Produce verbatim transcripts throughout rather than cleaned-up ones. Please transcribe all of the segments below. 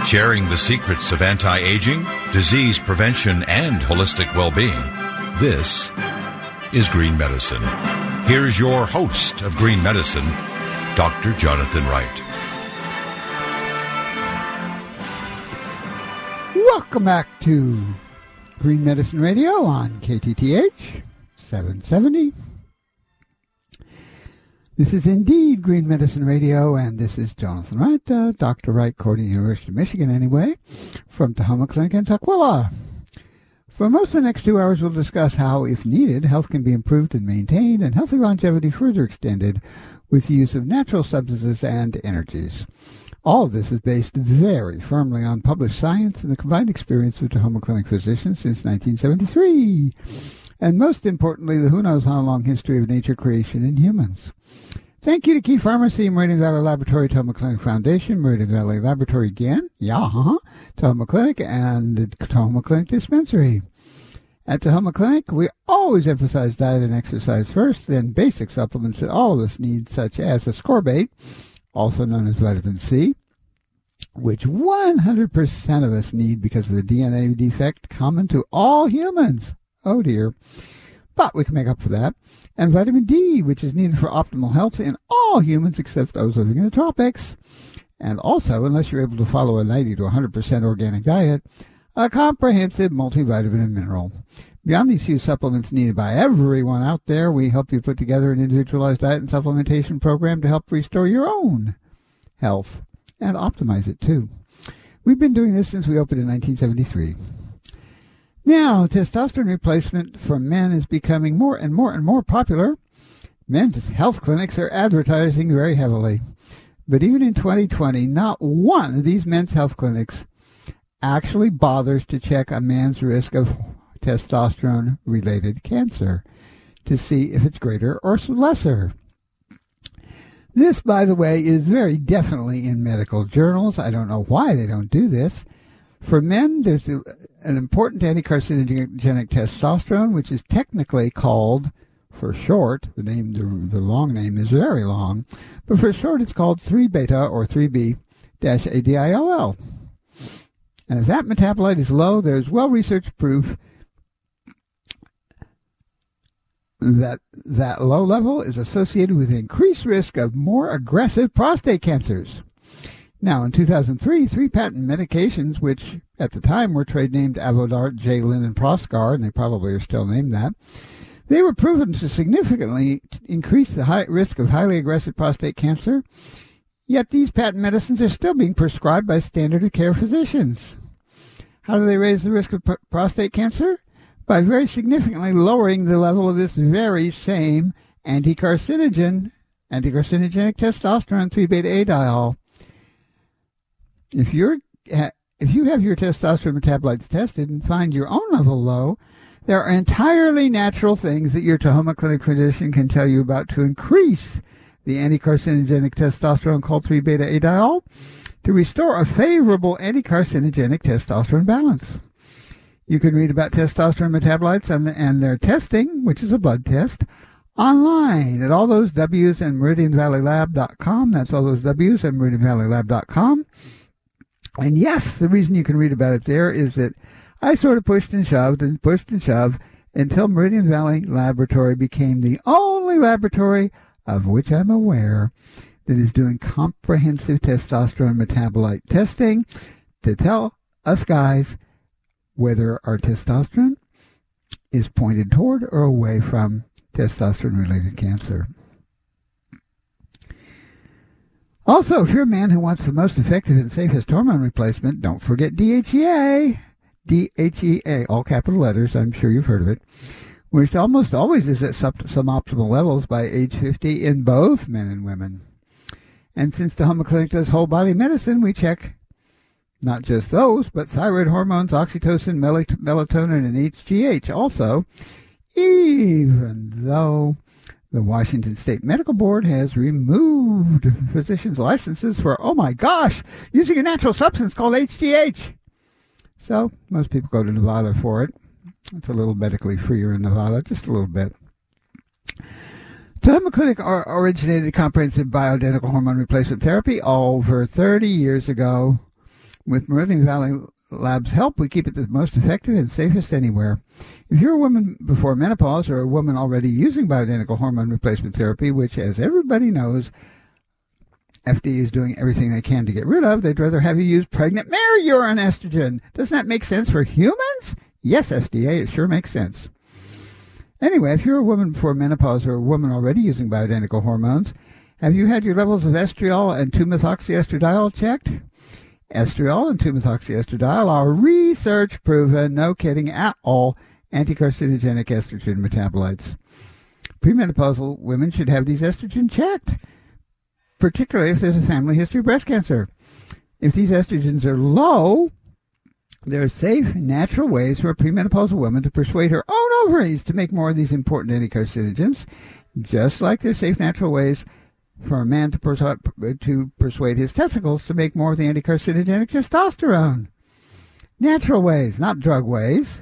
Sharing the secrets of anti-aging, disease prevention, and holistic well-being. This is Green Medicine. Here's your host of Green Medicine, Doctor Jonathan Wright. Welcome back to Green Medicine Radio on K T T H seven seventy. This is indeed Green Medicine Radio, and this is Jonathan Wright, uh, Doctor Wright, according to the University of Michigan anyway, from Tahoma Clinic in Tukwila. For most of the next two hours, we'll discuss how, if needed, health can be improved and maintained, and healthy longevity further extended with the use of natural substances and energies. All of this is based very firmly on published science and the combined experience of Tahoma Clinic physicians since nineteen seventy-three. And most importantly, the who-knows-how-long history of nature creation in humans. Thank you to Key Pharmacy, Meridian Valley Laboratory, Tahoma Clinic Foundation, Meridian Valley Laboratory again, yeah, uh-huh, Tahoma Clinic, and the Tahoma Clinic Dispensary. At Tahoma Clinic, we always emphasize diet and exercise first, then basic supplements that all of us need, such as ascorbate, also known as vitamin C, which one hundred percent of us need because of a D N A defect common to all humans. Oh dear. But we can make up for that. And vitamin D, which is needed for optimal health in all humans except those living in the tropics. And also, unless you're able to follow a ninety to one hundred percent organic diet, a comprehensive multivitamin and mineral. Beyond these few supplements needed by everyone out there, we help you put together an individualized diet and supplementation program to help restore your own health and optimize it too. We've been doing this since we opened in nineteen seventy-three. Now, testosterone replacement for men is becoming more and more and more popular. Men's health clinics are advertising very heavily. But even in twenty twenty, not one of these men's health clinics actually bothers to check a man's risk of testosterone-related cancer to see if it's greater or lesser. This, by the way, is very definitely in medical journals. I don't know why they don't do this. For men, there's an important anti-carcinogenic testosterone, which is technically called, for short, the name, the, the long name is very long, but for short it's called three beta or three B A D I L L. And if that metabolite is low, there's well-researched proof that that low level is associated with increased risk of more aggressive prostate cancers. Now, in two thousand three, three patent medications, which at the time were trade named Avodart, Jalin, and Proscar, and they probably are still named that, they were proven to significantly increase the high risk of highly aggressive prostate cancer, yet these patent medicines are still being prescribed by standard of care physicians. How do they raise the risk of pr- prostate cancer? By very significantly lowering the level of this very same anti-carcinogen, anti-carcinogenic testosterone three beta A D I L L. If you're if you have your testosterone metabolites tested and find your own level low, there are entirely natural things that your Tahoma Clinic physician can tell you about to increase the anti-carcinogenic testosterone called three beta A D I L L to restore a favorable anti-carcinogenic testosterone balance. You can read about testosterone metabolites and, the, and their testing, which is a blood test, online at all those W's and meridian valley lab dot com. That's all those W's and meridian valley lab dot com. And yes, the reason you can read about it there is that I sort of pushed and shoved and pushed and shoved until Meridian Valley Laboratory became the only laboratory of which I'm aware that is doing comprehensive testosterone metabolite testing to tell us guys whether our testosterone is pointed toward or away from testosterone-related cancer. Also, if you're a man who wants the most effective and safest hormone replacement, don't forget D H E A. D H E A, all capital letters, I'm sure you've heard of it, which almost always is at some optimal levels by age fifty in both men and women. And since the Tahoma Clinic does whole body medicine, we check not just those, but thyroid hormones, oxytocin, melatonin, and H G H also, even though the Washington State Medical Board has removed physicians' licenses for, oh my gosh, using a natural substance called H G H. So most people go to Nevada for it. It's a little medically freer in Nevada, just a little bit. Tahoma Clinic originated comprehensive bioidentical hormone replacement therapy over thirty years ago With Meridian Valley Labs' help, we keep it the most effective and safest anywhere. If you're a woman before menopause or a woman already using bioidentical hormone replacement therapy, which, as everybody knows, F D A is doing everything they can to get rid of, they'd rather have you use pregnant mare urine estrogen. Doesn't that make sense for humans? Yes, F D A, it sure makes sense. Anyway, if you're a woman before menopause or a woman already using bioidentical hormones, have you had your levels of estriol and two methoxyestradiol checked? Estriol and two methoxyestradiol are research-proven, no kidding at all, anti-carcinogenic estrogen metabolites. Premenopausal women should have these estrogen checked, particularly if there's a family history of breast cancer. If these estrogens are low, there are safe, natural ways for a premenopausal woman to persuade her own ovaries to make more of these important anti-carcinogens, just like there's safe, natural ways for a man to, persu- to persuade his testicles to make more of the anti-carcinogenic testosterone. Natural ways, not drug ways.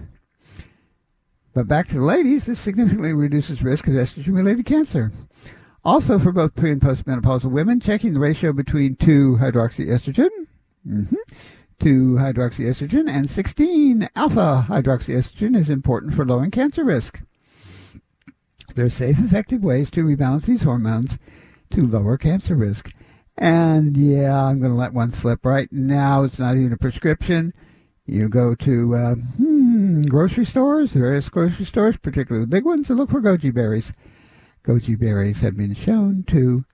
But back to the ladies, this significantly reduces risk of estrogen-related cancer. Also, for both pre- and postmenopausal women, checking the ratio between two hydroxyestrogen, mm-hmm, two hydroxyestrogen, and sixteen alpha hydroxyestrogen is important for lowering cancer risk. There are safe, effective ways to rebalance these hormones to lower cancer risk. And yeah, I'm going to let one slip right now. It's not even a prescription. You go to uh, hmm, grocery stores, various grocery stores, particularly the big ones, and look for goji berries. Goji berries have been shown to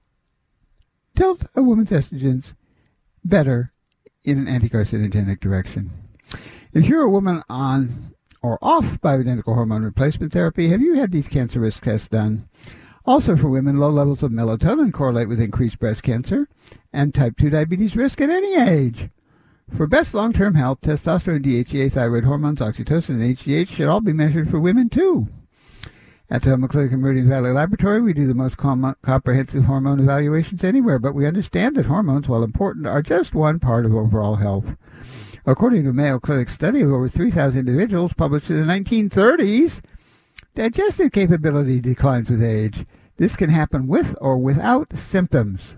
tilt a woman's estrogens better in an anti-carcinogenic direction. If you're a woman on or off bioidentical hormone replacement therapy, have you had these cancer risk tests done? Also for women, low levels of melatonin correlate with increased breast cancer and type two diabetes risk at any age. For best long-term health, testosterone, D H E A, thyroid hormones, oxytocin, and H G H should all be measured for women too. At the Homa Clinic and Meridian Valley Laboratory, we do the most com- comprehensive hormone evaluations anywhere, but we understand that hormones, while important, are just one part of overall health. According to a Mayo Clinic study of over three thousand individuals published in the nineteen thirties, digestive capability declines with age. This can happen with or without symptoms.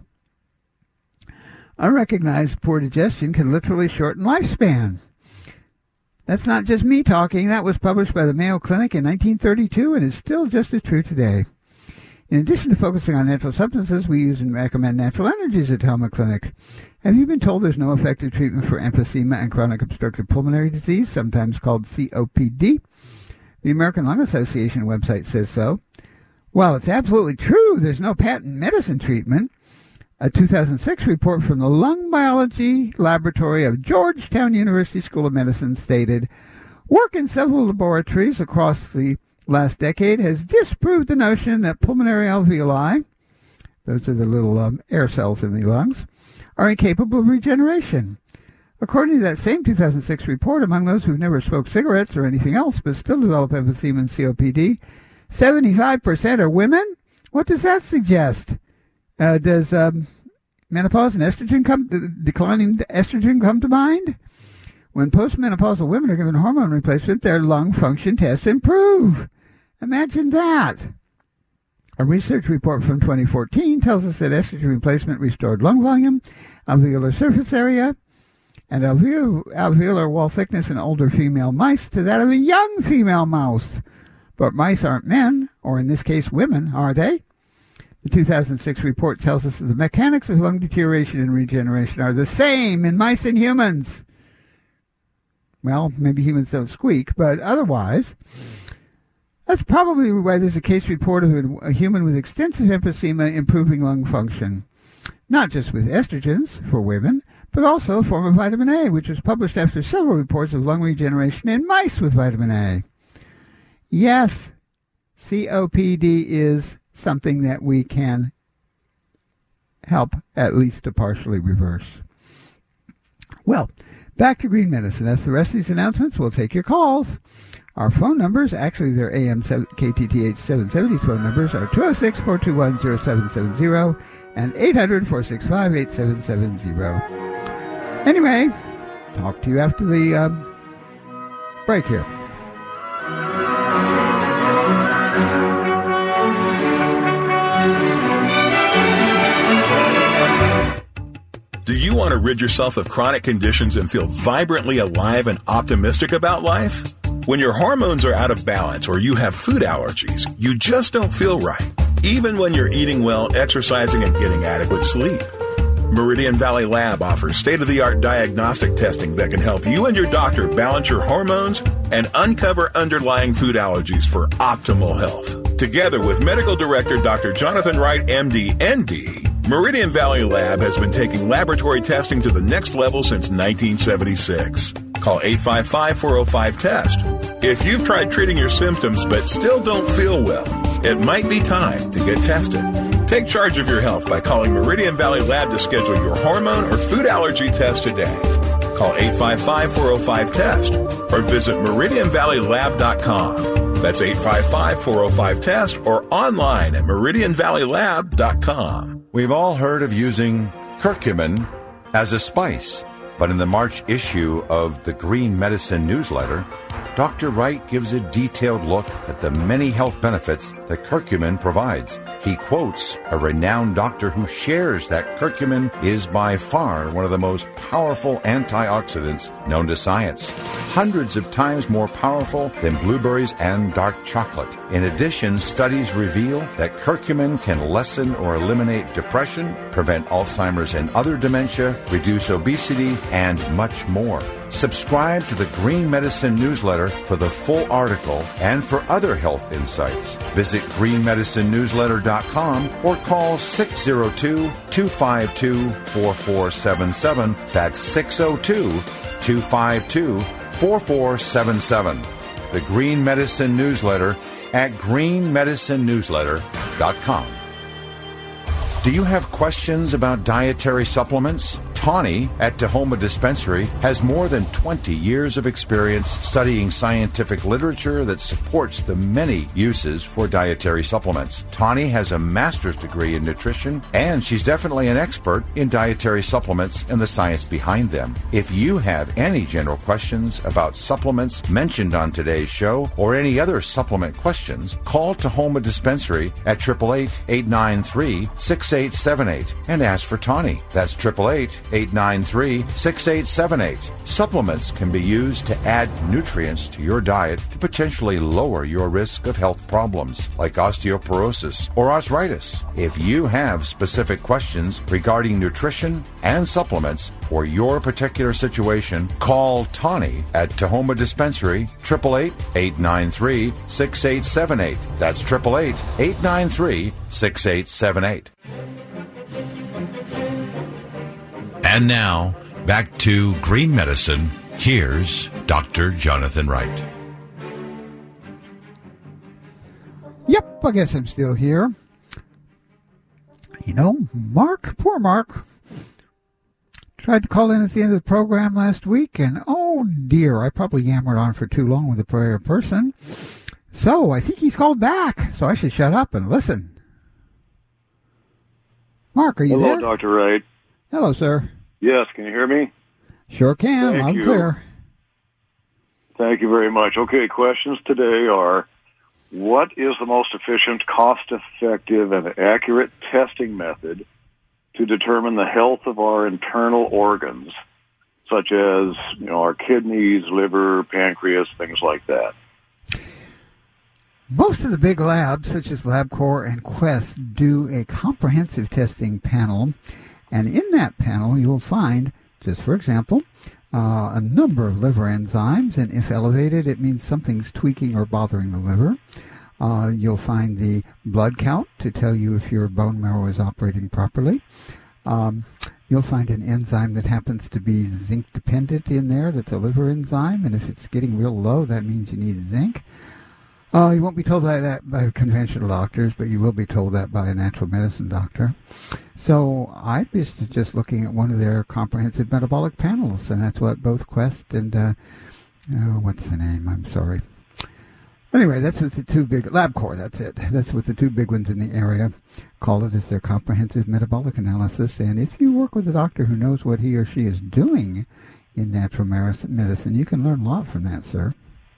Unrecognized poor digestion can literally shorten lifespan. That's not just me talking. That was published by the Mayo Clinic in nineteen thirty-two and is still just as true today. In addition to focusing on natural substances, we use and recommend natural energies at Homa Clinic. Have you been told there's no effective treatment for emphysema and chronic obstructive pulmonary disease, sometimes called C O P D? The American Lung Association website says so. While it's absolutely true there's no patent medicine treatment, a two thousand six report from the Lung Biology Laboratory of Georgetown University School of Medicine stated, work in several laboratories across the last decade has disproved the notion that pulmonary alveoli, those are the little um, air cells in the lungs, are incapable of regeneration. According to that same two thousand six report, among those who've never smoked cigarettes or anything else but still develop emphysema and C O P D, seventy-five percent are women? What does that suggest? Uh, does um, menopause and estrogen come, uh, declining estrogen come to mind? When postmenopausal women are given hormone replacement, their lung function tests improve. Imagine that. A research report from twenty fourteen tells us that estrogen replacement restored lung volume, alveolar surface area, and alveolar, alveolar wall thickness in older female mice to that of a young female mouse. But mice aren't men, or in this case women, are they? The two thousand six report tells us that the mechanics of lung deterioration and regeneration are the same in mice and humans. Well, maybe humans don't squeak, but otherwise, that's probably why there's a case report of a human with extensive emphysema improving lung function. Not just with estrogens for women, but also a form of vitamin A, which was published after several reports of lung regeneration in mice with vitamin A. Yes, C O P D is something that we can help at least to partially reverse. Well, back to Green Medicine. As the rest of these announcements, we'll take your calls. Our phone numbers, actually they're A M K T T H seven seventy's phone numbers, are two oh six, four two one, oh seven seven oh and eight hundred, four six five, eight seven seven oh. Anyway, talk to you after the uh, break here. Do you you want to rid yourself of chronic conditions and feel vibrantly alive and optimistic about life? When your hormones are out of balance or you have food allergies, you just don't feel right, even when you're eating well, exercising, and getting adequate sleep. Meridian Valley Lab offers state-of-the-art diagnostic testing that can help you and your doctor balance your hormones and uncover underlying food allergies for optimal health. Together with Medical Director Doctor Jonathan Wright, M D, N D, Meridian Valley Lab has been taking laboratory testing to the next level since nineteen seventy-six. Call eight five five, four oh five, test. If you've tried treating your symptoms but still don't feel well, it might be time to get tested. Take charge of your health by calling Meridian Valley Lab to schedule your hormone or food allergy test today. Call eight five five, four oh five, test or visit meridian valley lab dot com. That's eight five five, four oh five, test or online at meridian valley lab dot com. We've all heard of using curcumin as a spice, but in the March issue of the Green Medicine newsletter, Doctor Wright gives a detailed look at the many health benefits that curcumin provides. He quotes a renowned doctor who shares that curcumin is by far one of the most powerful antioxidants known to science, hundreds of times more powerful than blueberries and dark chocolate. In addition, studies reveal that curcumin can lessen or eliminate depression, prevent Alzheimer's and other dementia, reduce obesity, and much more. Subscribe to the Green Medicine newsletter for the full article and for other health insights. Visit green medicine newsletter dot com or call six oh two, two five two, four four seven seven. That's six oh two, two five two, four four seven seven. The Green Medicine newsletter at green medicine newsletter dot com. Do you have questions about dietary supplements? Tawny at Tahoma Dispensary has more than twenty years of experience studying scientific literature that supports the many uses for dietary supplements. Tawny has a master's degree in nutrition, and she's definitely an expert in dietary supplements and the science behind them. If you have any general questions about supplements mentioned on today's show or any other supplement questions, call Tahoma Dispensary at eight eight eight, eight nine three, six eight seven eight and ask for Tawny. That's eight eight eight, eight nine three, six eight seven eight. Supplements can be used to add nutrients to your diet to potentially lower your risk of health problems like osteoporosis or arthritis. If you have specific questions regarding nutrition and supplements for your particular situation, call Tawny at Tahoma Dispensary, eight eight eight, eight nine three, six eight seven eight. That's eight eight eight, eight nine three, six eight seven eight. And now, back to Green Medicine. Here's Doctor Jonathan Wright. Yep, I guess I'm still here. You know, Mark, poor Mark, tried to call in at the end of the program last week, and oh dear, I probably yammered on for too long with the prayer person. So I think he's called back, so I should shut up and listen. Mark, are you Hello, there? Hello, Doctor Wright. Hello, sir. Yes, can you hear me? Sure can. Thank I'm you. clear. Thank you very much. Okay, questions today are, what is the most efficient, cost-effective, and accurate testing method to determine the health of our internal organs, such as, you know, our kidneys, liver, pancreas, things like that? Most of the big labs, such as LabCorp and Quest, do a comprehensive testing panel. And in that panel, you will find, just for example, uh, a number of liver enzymes. And if elevated, it means something's tweaking or bothering the liver. Uh, you'll find the blood count to tell you if your bone marrow is operating properly. Um, you'll find an enzyme that happens to be zinc-dependent in there. That's a liver enzyme. And if it's getting real low, that means you need zinc. Uh, you won't be told by that by conventional doctors, but you will be told that by a natural medicine doctor. So I was just looking at one of their comprehensive metabolic panels, and that's what both Quest and, uh, oh, what's the name? I'm sorry. Anyway, that's what the two big, LabCorp, that's it. That's what the two big ones in the area call it, is their comprehensive metabolic analysis. And if you work with a doctor who knows what he or she is doing in natural medicine, you can learn a lot from that, sir.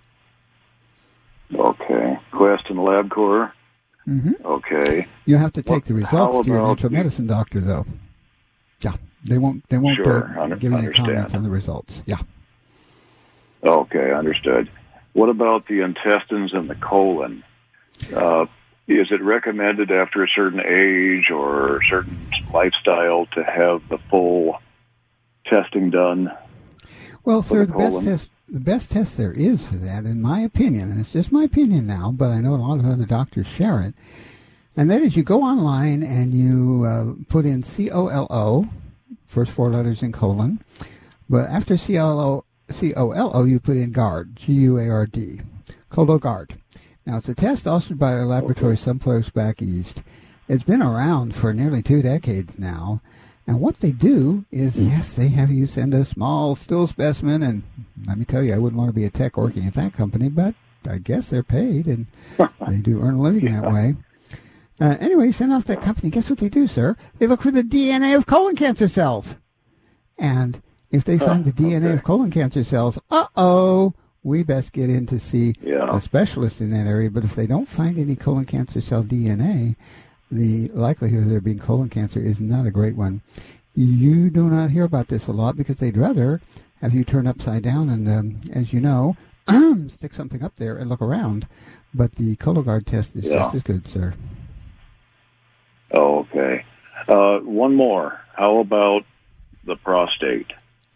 Okay. Quest and LabCorp. Mm-hmm. Okay. You have to take What, the results to your about natural the, medicine doctor, though. Yeah. They won't. They won't Sure, uh, under, give any understand. comments on the results. Yeah. Okay, understood. What about the intestines and the colon? Uh, is it recommended after a certain age or certain lifestyle to have the full testing done? Well, sir, the the best colon? test, the best test there is for that, in my opinion, and it's just my opinion now, but I know a lot of other doctors share it, and that is you go online and you uh, put in C O L O, first four letters in colon, but after C O L O, C O L O, you put in GARD, G U A R D, Cologuard. Now, it's a test authored by a laboratory Okay. someplace back east. It's been around for nearly two decades now. And what they do is, yes, they have you send a small stool specimen, and let me tell you, I wouldn't want to be a tech working at that company, but I guess they're paid, and they do earn a living Yeah. that way. Uh, anyway, you send off that company. Guess what they do, sir? They look for the D N A of colon cancer cells. And if they find Oh, the D N A okay. of colon cancer cells, uh-oh, we best get in to see Yeah. a specialist in that area. But if they don't find any colon cancer cell D N A, the likelihood of there being colon cancer is not a great one. You do not hear about this a lot because they'd rather have you turn upside down and, um, as you know, stick something up there and look around. But the Cologuard test is Yeah. just as good, sir. Oh, okay. Uh, one more. How about the prostate?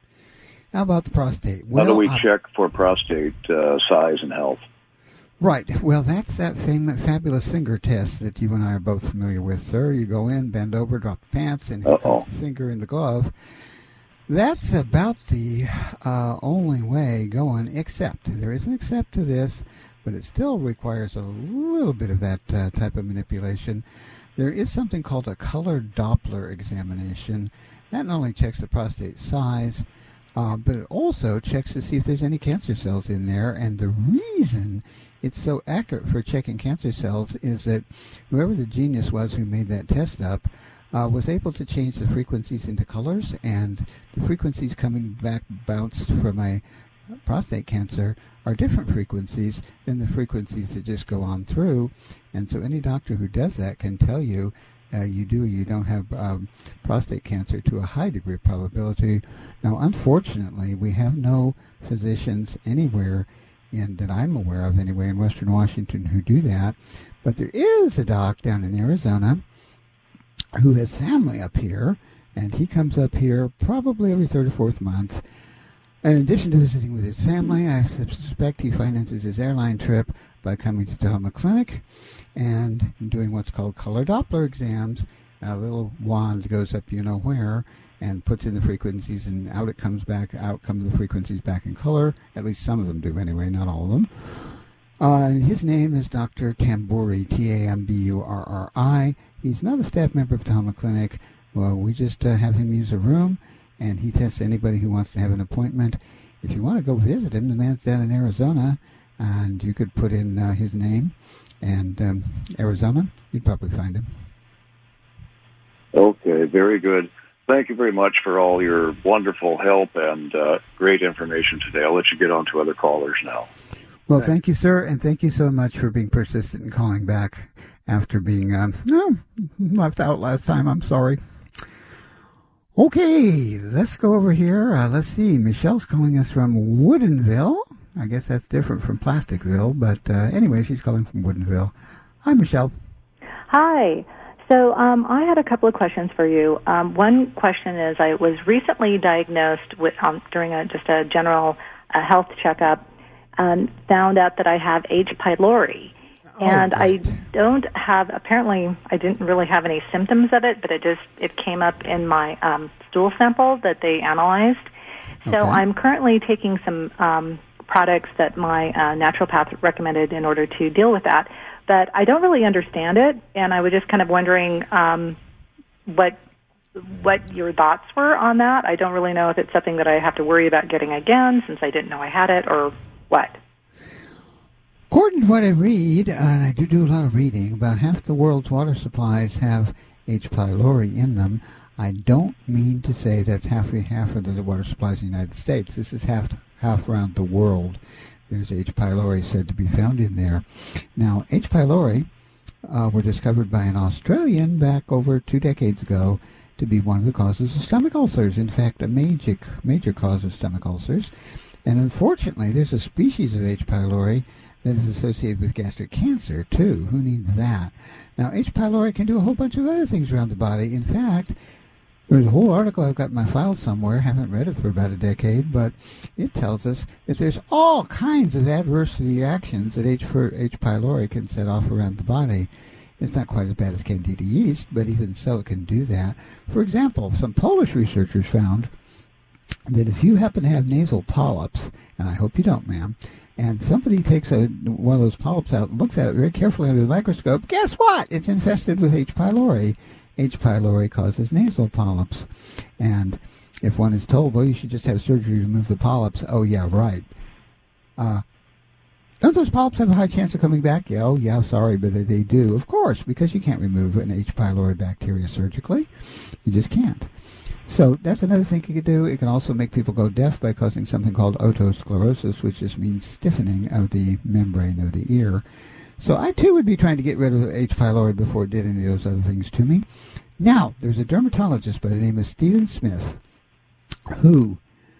How about the prostate? How do we uh, check for prostate uh, size and health? Right. Well, that's that famous, fabulous finger test that you and I are both familiar with, sir. You go in, bend over, drop the pants, and here Uh-oh. comes the finger in the glove. That's about the uh, only way going, except, there is an except to this, but it still requires a little bit of that uh, type of manipulation. There is something called a color Doppler examination. That not only checks the prostate size, uh, but it also checks to see if there's any cancer cells in there. And the reason it's so accurate for checking cancer cells is that whoever the genius was who made that test up uh, was able to change the frequencies into colors, and the frequencies coming back bounced from a prostate cancer are different frequencies than the frequencies that just go on through. And so any doctor who does that can tell you uh, you do or you don't have um, prostate cancer to a high degree of probability. Now, unfortunately, we have no physicians anywhere in that I'm aware of anyway in Western Washington who do that. But there is a doc down in Arizona who has family up here, and he comes up here probably every third or fourth month. In addition to visiting with his family, I suspect he finances his airline trip by coming to Tahoma Clinic and doing what's called color Doppler exams. A little wand goes up you know where and puts in the frequencies, and out it comes back, out come the frequencies back in color. At least some of them do anyway, not all of them. Uh, and his name is Doctor Tamburi, T A M B U R R I. He's not a staff member of Tahoma Clinic. Well, we just uh, have him use a room, and he tests anybody who wants to have an appointment. If you want to go visit him, the man's down in Arizona, and you could put in uh, his name and um, Arizona, you'd probably find him. Okay, very good. Thank you very much for all your wonderful help and uh, great information today. I'll let you get on to other callers now. Well, thank you, sir, and thank you so much for being persistent and calling back after being um, no, left out last time. I'm sorry. Okay, let's go over here. Uh, let's see. Michelle's calling us from Woodinville. I guess that's different from Plasticville, but uh, anyway, she's calling from Woodinville. Hi, Michelle. Hi. So um, I had a couple of questions for you. Um, one question is I was recently diagnosed with um, during a, just a general uh, health checkup and found out that I have H. pylori. Oh, and great. I don't have, apparently I didn't really have any symptoms of it, but it just, it came up in my um, stool sample that they analyzed. So Okay. I'm currently taking some um, products that my uh, naturopath recommended in order to deal with that. But I don't really understand it, and I was just kind of wondering um, what what your thoughts were on that. I don't really know if it's something that I have to worry about getting again since I didn't know I had it, or what. According to what I read, and I do do a lot of reading, about half the world's water supplies have H. pylori in them. I don't mean to say that's half half of the water supplies in the United States. This is half half around the world. There's H. pylori said to be found in there. Now, H. pylori uh, were discovered by an Australian back over two decades ago, to be one of the causes of stomach ulcers. In fact, a major, major cause of stomach ulcers. And unfortunately, there's a species of H. pylori that is associated with gastric cancer, too. Who needs that? Now, H. pylori can do a whole bunch of other things around the body. In fact, there's a whole article I've got in my file somewhere, haven't read it for about a decade, but it tells us that there's all kinds of adverse reactions that H. H. pylori can set off around the body. It's not quite as bad as Candida yeast, but even so, it can do that. For example, some Polish researchers found that if you happen to have nasal polyps, and I hope you don't, ma'am, and somebody takes a, one of those polyps out and looks at it very carefully under the microscope, guess what? It's infested with H. pylori. H. pylori causes nasal polyps. And if one is told, well, you should just have surgery to remove the polyps, oh, yeah, right. Uh, don't those polyps have a high chance of coming back? Yeah, oh, yeah, sorry, but they, they do. Of course, because you can't remove an H. pylori bacteria surgically. You just can't. So that's another thing you could do. It can also make people go deaf by causing something called otosclerosis, which just means stiffening of the membrane of the ear. So I, too, would be trying to get rid of H. pylori before it did any of those other things to me. Now, there's a dermatologist by the name of Stephen Smith who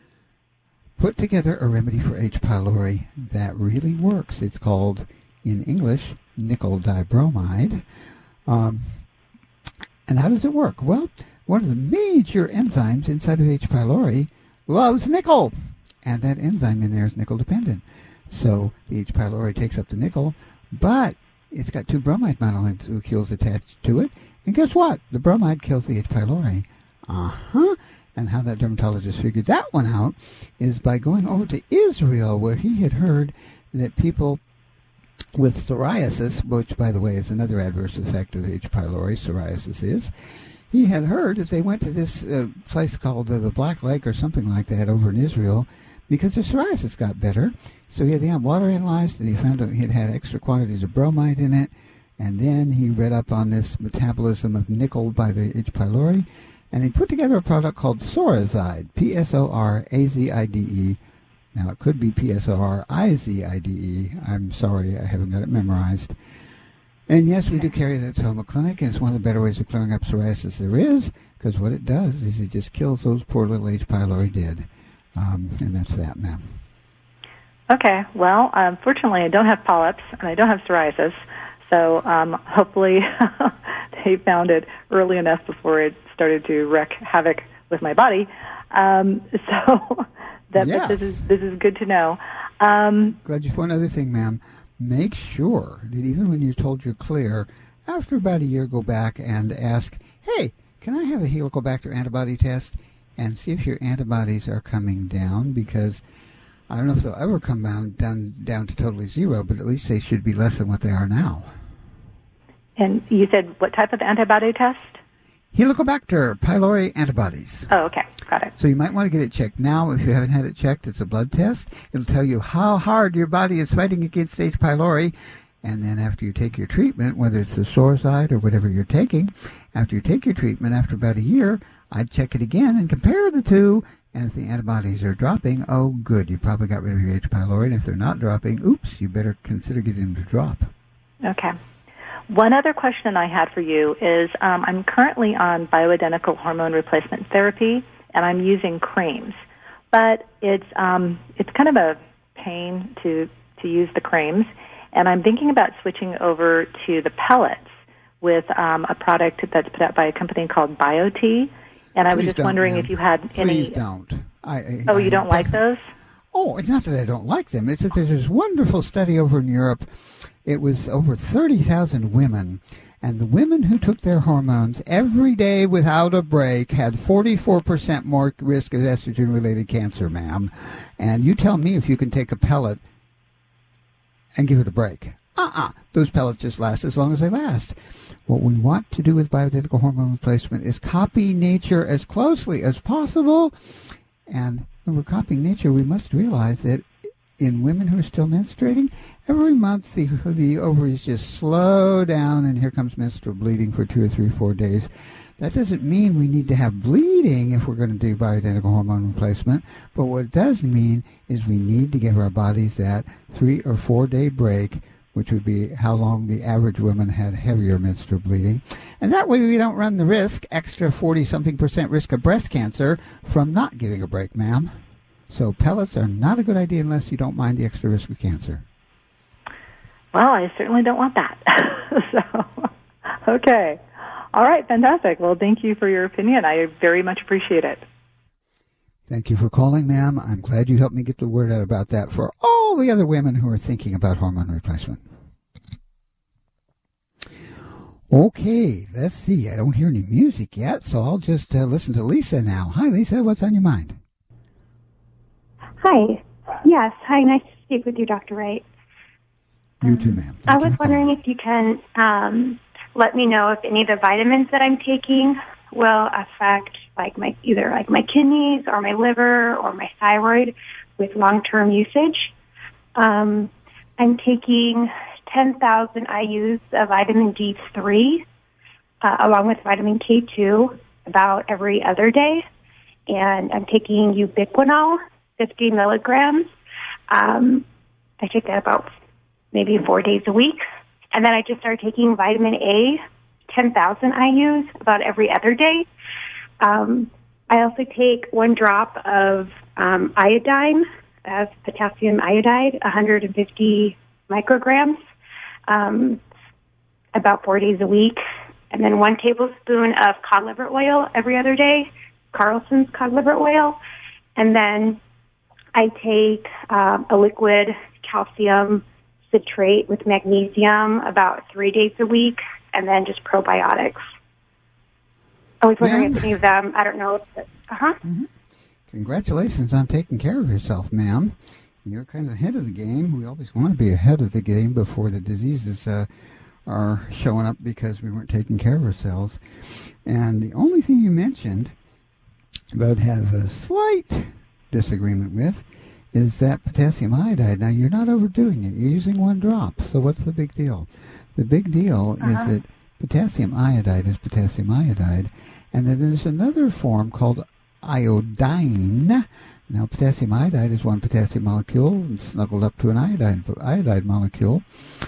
put together a remedy for H. pylori that really works. It's called, in English, nickel dibromide. Um, and how does it work? Well, one of the major enzymes inside of H. pylori loves nickel, and that enzyme in there is nickel dependent. So the H. pylori takes up the nickel, but it's got two bromide mononucleotides attached to it, and guess what? The bromide kills the H. pylori. Uh-huh. And how that dermatologist figured that one out is by going over to Israel, where he had heard that people with psoriasis, which, by the way, is another adverse effect of H. pylori, psoriasis is, he had heard if they went to this uh, place called uh, the Black Lake or something like that over in Israel, because their psoriasis got better. So he had the water analyzed, and he found out he had had extra quantities of bromide in it. And then he read up on this metabolism of nickel by the H. pylori, and he put together a product called Psorazide, P S O R A Z I D E. Now, it could be P S O R I Z I D E. I'm sorry, I haven't got it memorized. And yes, we do carry that to Homa Clinic, and it's one of the better ways of clearing up psoriasis there is, because what it does is it just kills those poor little H. pylori dead. Um, and that's that, ma'am. Okay. Well, unfortunately, I don't have polyps, and I don't have psoriasis, so um, hopefully they found it early enough before it started to wreak havoc with my body. Um, so that, yes. this is this is good to know. Um, Glad you. One other thing, ma'am. Make sure that even when you're told you're clear, after about a year, go back and ask, hey, can I have a Helicobacter antibody test and see if your antibodies are coming down? Because I don't know if they'll ever come down, down, down to totally zero, but at least they should be less than what they are now. And you said what type of antibody test? Helicobacter pylori antibodies. Oh, okay. Got it. So you might want to get it checked now. If you haven't had it checked, it's a blood test. It'll tell you how hard your body is fighting against H. pylori. And then after you take your treatment, whether it's the Psorazide or whatever you're taking, after you take your treatment, after about a year, I'd check it again and compare the two. And if the antibodies are dropping, oh, good, you probably got rid of your H. pylori. And if they're not dropping, oops, you better consider getting them to drop. Okay. One other question I had for you is um, I'm currently on bioidentical hormone replacement therapy, and I'm using creams. But it's um, it's kind of a pain to, to use the creams, and I'm thinking about switching over to the pellets with um, a product that's put out by a company called BioTE. And I was Please just wondering ma'am. if you had any... Please don't. I, I, oh, you I don't like those? Oh, it's not that I don't like them. It's that there's this wonderful study over in Europe. It was over thirty thousand women, and the women who took their hormones every day without a break had forty-four percent more risk of estrogen-related cancer, ma'am. And you tell me if you can take a pellet and give it a break. Uh-uh. Those pellets just last as long as they last. What we want to do with bioidentical hormone replacement is copy nature as closely as possible. And when we're copying nature, we must realize that in women who are still menstruating, every month the, the ovaries just slow down, and here comes menstrual bleeding for two or three, four days. That doesn't mean we need to have bleeding if we're going to do bioidentical hormone replacement, but what it does mean is we need to give our bodies that three or four day break which would be how long the average woman had heavier menstrual bleeding. And that way we don't run the risk, extra forty-something percent risk of breast cancer from not getting a break, ma'am. So pellets are not a good idea unless you don't mind the extra risk of cancer. Well, I certainly don't want that. So, okay. All right, fantastic. Well, thank you for your opinion. I very much appreciate it. Thank you for calling, ma'am. I'm glad you helped me get the word out about that for all the other women who are thinking about hormone replacement. Okay, let's see. I don't hear any music yet, so I'll just uh, listen to Lisa now. Hi, Lisa. What's on your mind? Hi. Yes. Hi. Nice to speak with you, Doctor Wright. You too, ma'am. Thank I was wondering if you can um, let me know if any of the vitamins that I'm taking will affect like my either like my kidneys or my liver or my thyroid with long-term usage. Um, I'm taking ten thousand I U's of vitamin D three uh, along with vitamin K two about every other day, and I'm taking ubiquinol, fifty milligrams. Um, I take that about maybe four days a week, and then I just started taking vitamin A, ten thousand I U's about every other day. Um, I also take one drop of um, iodine, of potassium iodide, one hundred fifty micrograms, um, about four days a week, and then one tablespoon of cod liver oil every other day, Carlson's cod liver oil, and then I take um, a liquid calcium citrate with magnesium about three days a week, and then just probiotics. I was wondering Ma'am? if any of them, I don't know if, uh-huh. Mm-hmm. Congratulations on taking care of yourself, ma'am. You're kind of ahead of the game. We always want to be ahead of the game before the diseases uh, are showing up because we weren't taking care of ourselves. And the only thing you mentioned that I'd have a slight disagreement with is that potassium iodide. Now, you're not overdoing it. You're using one drop. So what's the big deal? The big deal uh-huh. is that potassium iodide is potassium iodide. And then there's another form called iodine. Now, potassium iodide is one potassium molecule snuggled up to an iodine, iodide molecule.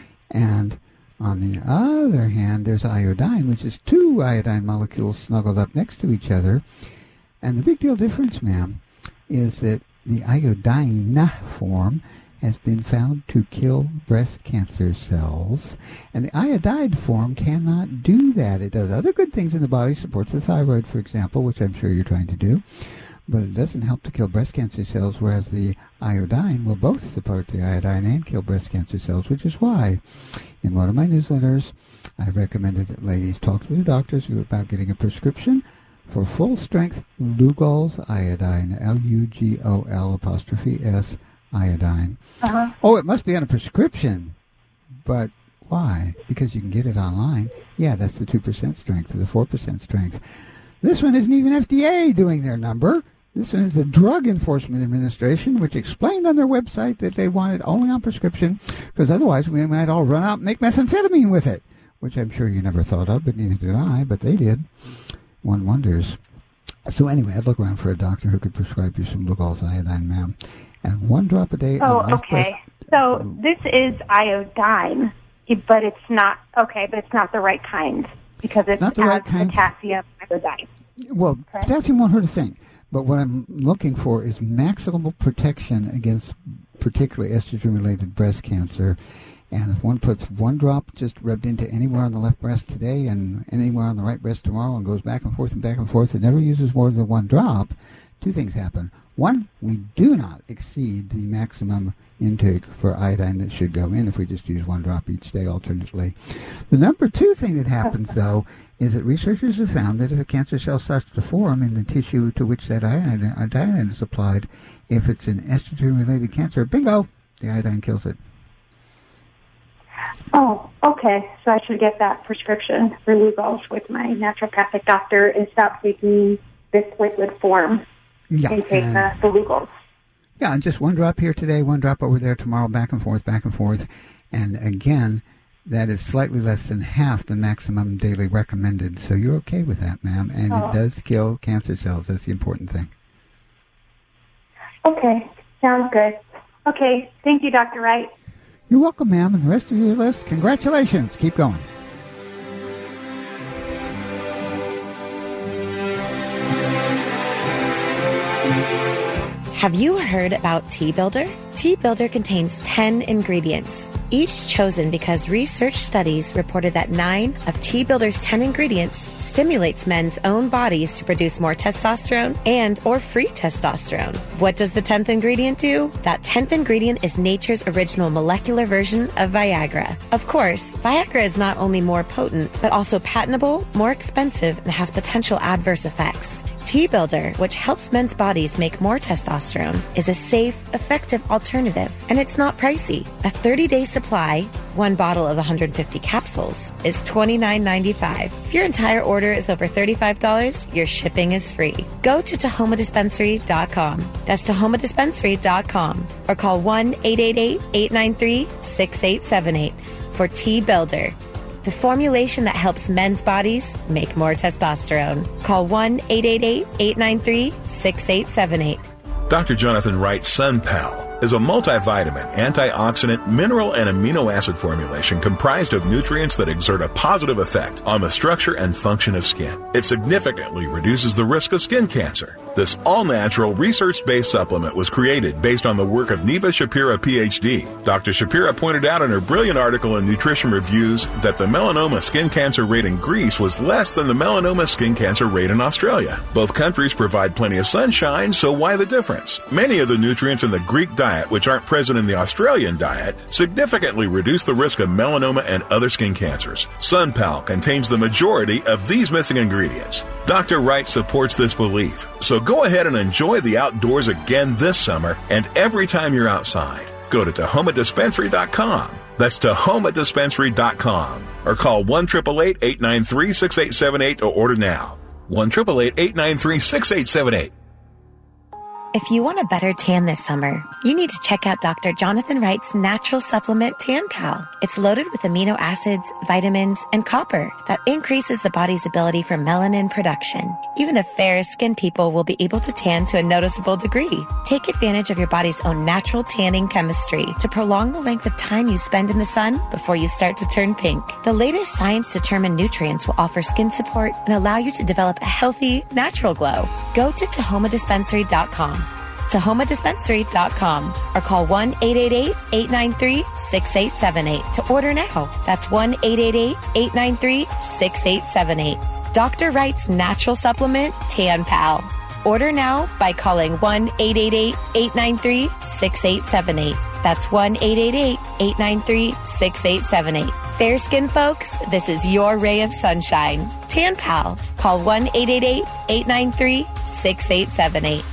And on the other hand, there's iodine, which is two iodine molecules snuggled up next to each other. And the big deal difference, ma'am, is that the iodine form has been found to kill breast cancer cells, and the iodide form cannot do that. It does other good things in the body, supports the thyroid, for example, which I'm sure you're trying to do, but it doesn't help to kill breast cancer cells, whereas the iodine will both support the iodine and kill breast cancer cells, which is why in one of my newsletters I've recommended that ladies talk to their doctors about getting a prescription for full-strength Lugol's iodine, L U G O L apostrophe S iodine. Uh-huh. Oh, it must be on a prescription. But why? Because you can get it online. Yeah, that's the two percent strength or the four percent strength. This one isn't even F D A doing their number. This one is the Drug Enforcement Administration, which explained on their website that they want it only on prescription because otherwise we might all run out and make methamphetamine with it, which I'm sure you never thought of, but neither did I, but they did. One wonders. So anyway, I'd look around for a doctor who could prescribe you some Lugol's iodine, ma'am. And one drop a day. Oh, okay. So this is iodine, but it's not, okay, but it's not the right kind because it's not the right kind. Potassium iodine. Well, correct? Potassium won't hurt a thing. But what I'm looking for is maximal protection against particularly estrogen-related breast cancer. And if one puts one drop just rubbed into anywhere on the left breast today and anywhere on the right breast tomorrow and goes back and forth and back and forth and never uses more than one drop, two things happen. One, we do not exceed the maximum intake for iodine that should go in if we just use one drop each day alternately. The number two thing that happens, though, is that researchers have found that if a cancer cell starts to form in the tissue to which that iodine, iodine is applied, if it's an estrogen-related cancer, bingo, the iodine kills it. Oh, okay. So I should get that prescription for Lugol's with my naturopathic doctor and stop taking this liquid form yeah, and take and, the, the Lugol's. Yeah, and just one drop here today, one drop over there tomorrow, back and forth, back and forth. And again, that is slightly less than half the maximum daily recommended. So you're okay with that, ma'am. And oh. it does kill cancer cells. That's the important thing. Okay. Sounds good. Okay. Thank you, Doctor Wright. You're welcome, ma'am, and the rest of your list, congratulations. Keep going. Have you heard about Tea Builder? Tea Builder contains ten ingredients, each chosen because research studies reported that nine of Tea Builder's ten ingredients stimulates men's own bodies to produce more testosterone and or free testosterone. What does the tenth ingredient do? That tenth ingredient is nature's original molecular version of Viagra. Of course, Viagra is not only more potent, but also patentable, more expensive, and has potential adverse effects. Tea Builder, which helps men's bodies make more testosterone, is a safe, effective alternative, and it's not pricey. A thirty-day supply, one bottle of one hundred fifty capsules, is twenty-nine ninety-five. If your entire order is over thirty-five dollars, your shipping is free. Go to Tahoma Dispensary dot com. That's Tahoma Dispensary dot com, or call one eight eight eight, eight nine three, six eight seven eight for Tea Builder, the formulation that helps men's bodies make more testosterone. Call one eight eight eight, eight nine three, six eight seven eight. Doctor Jonathan Wright's SunPal is a multivitamin, antioxidant, mineral, and amino acid formulation comprised of nutrients that exert a positive effect on the structure and function of skin. It significantly reduces the risk of skin cancer. This all-natural, research-based supplement was created based on the work of Neva Shapira, P H D. Doctor Shapira pointed out in her brilliant article in Nutrition Reviews that the melanoma skin cancer rate in Greece was less than the melanoma skin cancer rate in Australia. Both countries provide plenty of sunshine, so why the difference? Many of the nutrients in the Greek diet, which aren't present in the Australian diet, significantly reduce the risk of melanoma and other skin cancers. SunPal contains the majority of these missing ingredients. Doctor Wright supports this belief, so go ahead and enjoy the outdoors again this summer and every time you're outside. Go to Tahoma Dispensary dot com. That's Tahoma Dispensary dot com. Or call one eight eight eight, eight nine three, six eight seven eight or order now. one eight eight eight, eight nine three, six eight seven eight. If you want a better tan this summer, you need to check out Doctor Jonathan Wright's natural supplement Tan Pal. It's loaded with amino acids, vitamins, and copper that increases the body's ability for melanin production. Even the fairest skinned people will be able to tan to a noticeable degree. Take advantage of your body's own natural tanning chemistry to prolong the length of time you spend in the sun before you start to turn pink. The latest science-determined nutrients will offer skin support and allow you to develop a healthy, natural glow. Go to Tahoma Dispensary dot com. Tahoma Dispensary dot com or call one eight eight eight, eight nine three, six eight seven eight to order now. That's one eight eight eight, eight nine three, six eight seven eight. Doctor Wright's natural supplement, Tan Pal. Order now by calling one eight eight eight, eight nine three, six eight seven eight. That's one eight eight eight, eight nine three, six eight seven eight. Fair skin folks, this is your ray of sunshine. Tan Pal. Call one eight eight eight, eight nine three, six eight seven eight.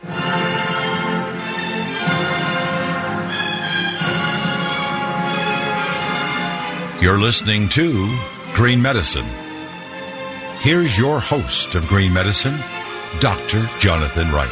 You're listening to Green Medicine. Here's your host of Green Medicine, Doctor Jonathan Wright.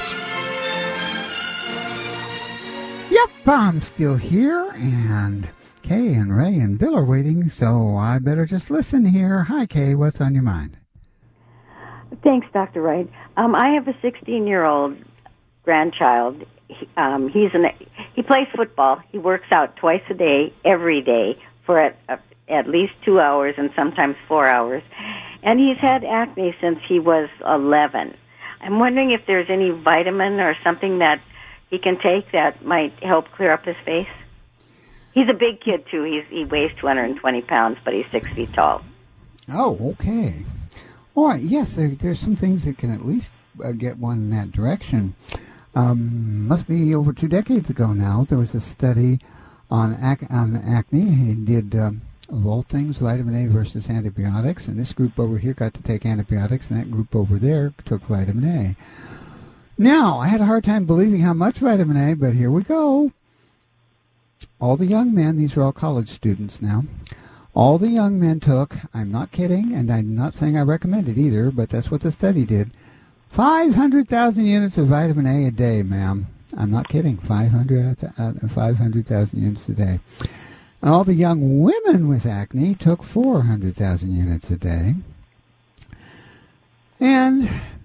Yep, I'm still here, and Kay and Ray and Bill are waiting, so I better just listen here. Hi, Kay, what's on your mind? Thanks, Doctor Wright. Um, I have a sixteen-year-old grandchild. He, um, he's an, he plays football. He works out twice a day, every day, for at, uh, at least two hours and sometimes four hours. And he's had acne since he was eleven. I'm wondering if there's any vitamin or something that he can take that might help clear up his face. He's a big kid, too. He's, he weighs two hundred twenty pounds, but he's six feet tall. Oh, okay. All right, yes, there, there's some things that can at least uh, get one in that direction. Um, must be over two decades ago now. There was a study on, ac- on acne. He did... Um, of all things, vitamin A versus antibiotics, and this group over here got to take antibiotics, and that group over there took vitamin A. Now, I had a hard time believing how much vitamin A, but here we go. All the young men, these are all college students now, all the young men took, I'm not kidding, and I'm not saying I recommend it either, but that's what the study did, five hundred thousand units of vitamin A a day, ma'am. I'm not kidding, five hundred thousand units a day. All the young women with acne took four hundred thousand units a day. And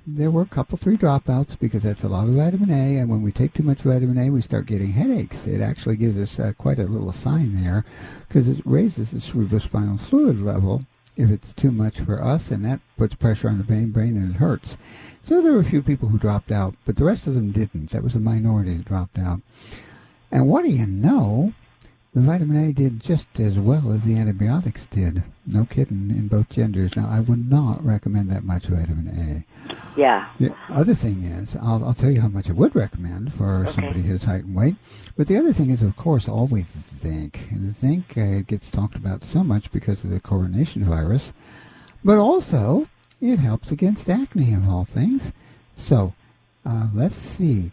there were a couple, three dropouts because that's a lot of vitamin A, and when we take too much vitamin A, we start getting headaches. It actually gives us uh, quite a little sign there because it raises the cerebrospinal fluid level if it's too much for us, and that puts pressure on the brain, brain and it hurts. So there were a few people who dropped out, but the rest of them didn't. That was a minority that dropped out. And what do you know? The vitamin A did just as well as the antibiotics did. No kidding, in both genders. Now, I would not recommend that much vitamin A. Yeah. The other thing is, I'll, I'll tell you how much I would recommend for okay. somebody his height and weight. But the other thing is, of course, always zinc. And the zinc uh, gets talked about so much because of the coronation virus. But also, it helps against acne, of all things. So, uh, let's see.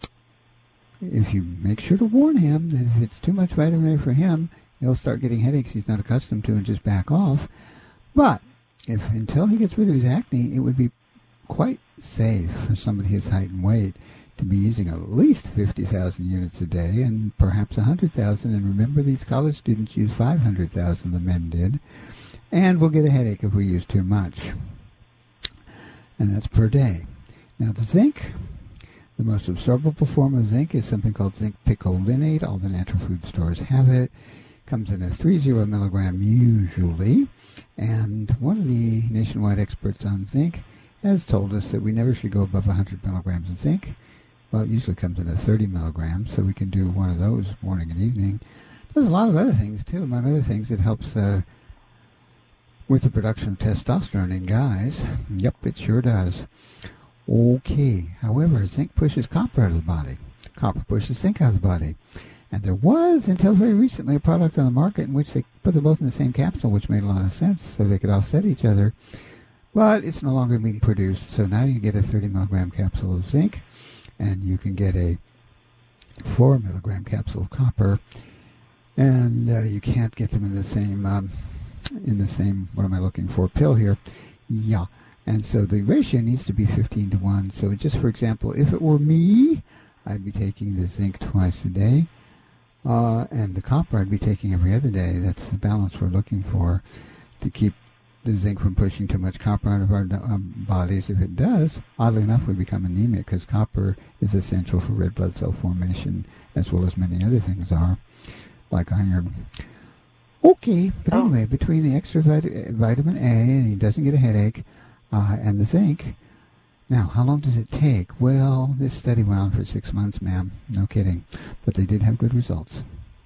If you make sure to warn him that if it's too much vitamin A for him, he'll start getting headaches he's not accustomed to and just back off. But if until he gets rid of his acne, it would be quite safe for somebody his height and weight to be using at least fifty thousand units a day and perhaps one hundred thousand. And remember, these college students use five hundred thousand, the men did. And we'll get a headache if we use too much. And that's per day. Now, the zinc... The most absorbable form of zinc is something called zinc picolinate. All the natural food stores have it. Comes in at three zero milligram usually. And one of the nationwide experts on zinc has told us that we never should go above one hundred milligrams of zinc. Well, it usually comes in at thirty milligrams, so we can do one of those morning and evening. There's a lot of other things, too. Among other things, it helps uh, with the production of testosterone in guys. Yep, it sure does. Okay. However, zinc pushes copper out of the body. Copper pushes zinc out of the body. And there was, until very recently, a product on the market in which they put them both in the same capsule, which made a lot of sense, so they could offset each other. But it's no longer being produced, so now you get a thirty milligram capsule of zinc, and you can get a four milligram capsule of copper, and uh, you can't get them in the same, um, in the same, what am I looking for, pill here. Yeah. And so the ratio needs to be fifteen to one. So just for example, if it were me, I'd be taking the zinc twice a day. Uh, and the copper I'd be taking every other day. That's the balance we're looking for to keep the zinc from pushing too much copper out of our um, bodies. If it does, oddly enough, we become anemic because copper is essential for red blood cell formation as well as many other things are, like iron. Okay, but anyway, between the extra vit- vitamin A, and he doesn't get a headache, Uh, and the zinc. Now, how long does it take? Well, this study went on for six months, ma'am. No kidding. But they did have good results.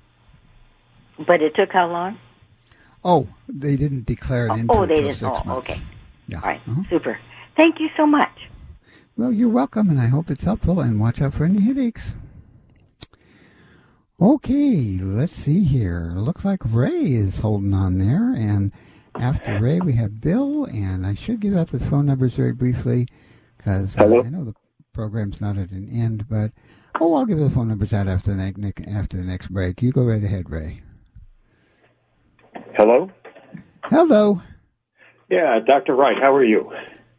But it took how long? Oh, they didn't declare it oh, into Oh, they didn't. six Oh, months. okay. Yeah. All right. Uh-huh. Super. Thank you so much. Well, you're welcome, and I hope it's helpful, and watch out for any headaches. Okay, let's see here. Looks like Ray is holding on there, and after Ray, we have Bill, and I should give out the phone numbers very briefly because uh, I know the program's not at an end, but, oh, I'll give the phone numbers out after the, ne- after the next break. You go right ahead, Ray. Hello? Hello. Yeah, Doctor Wright, how are you?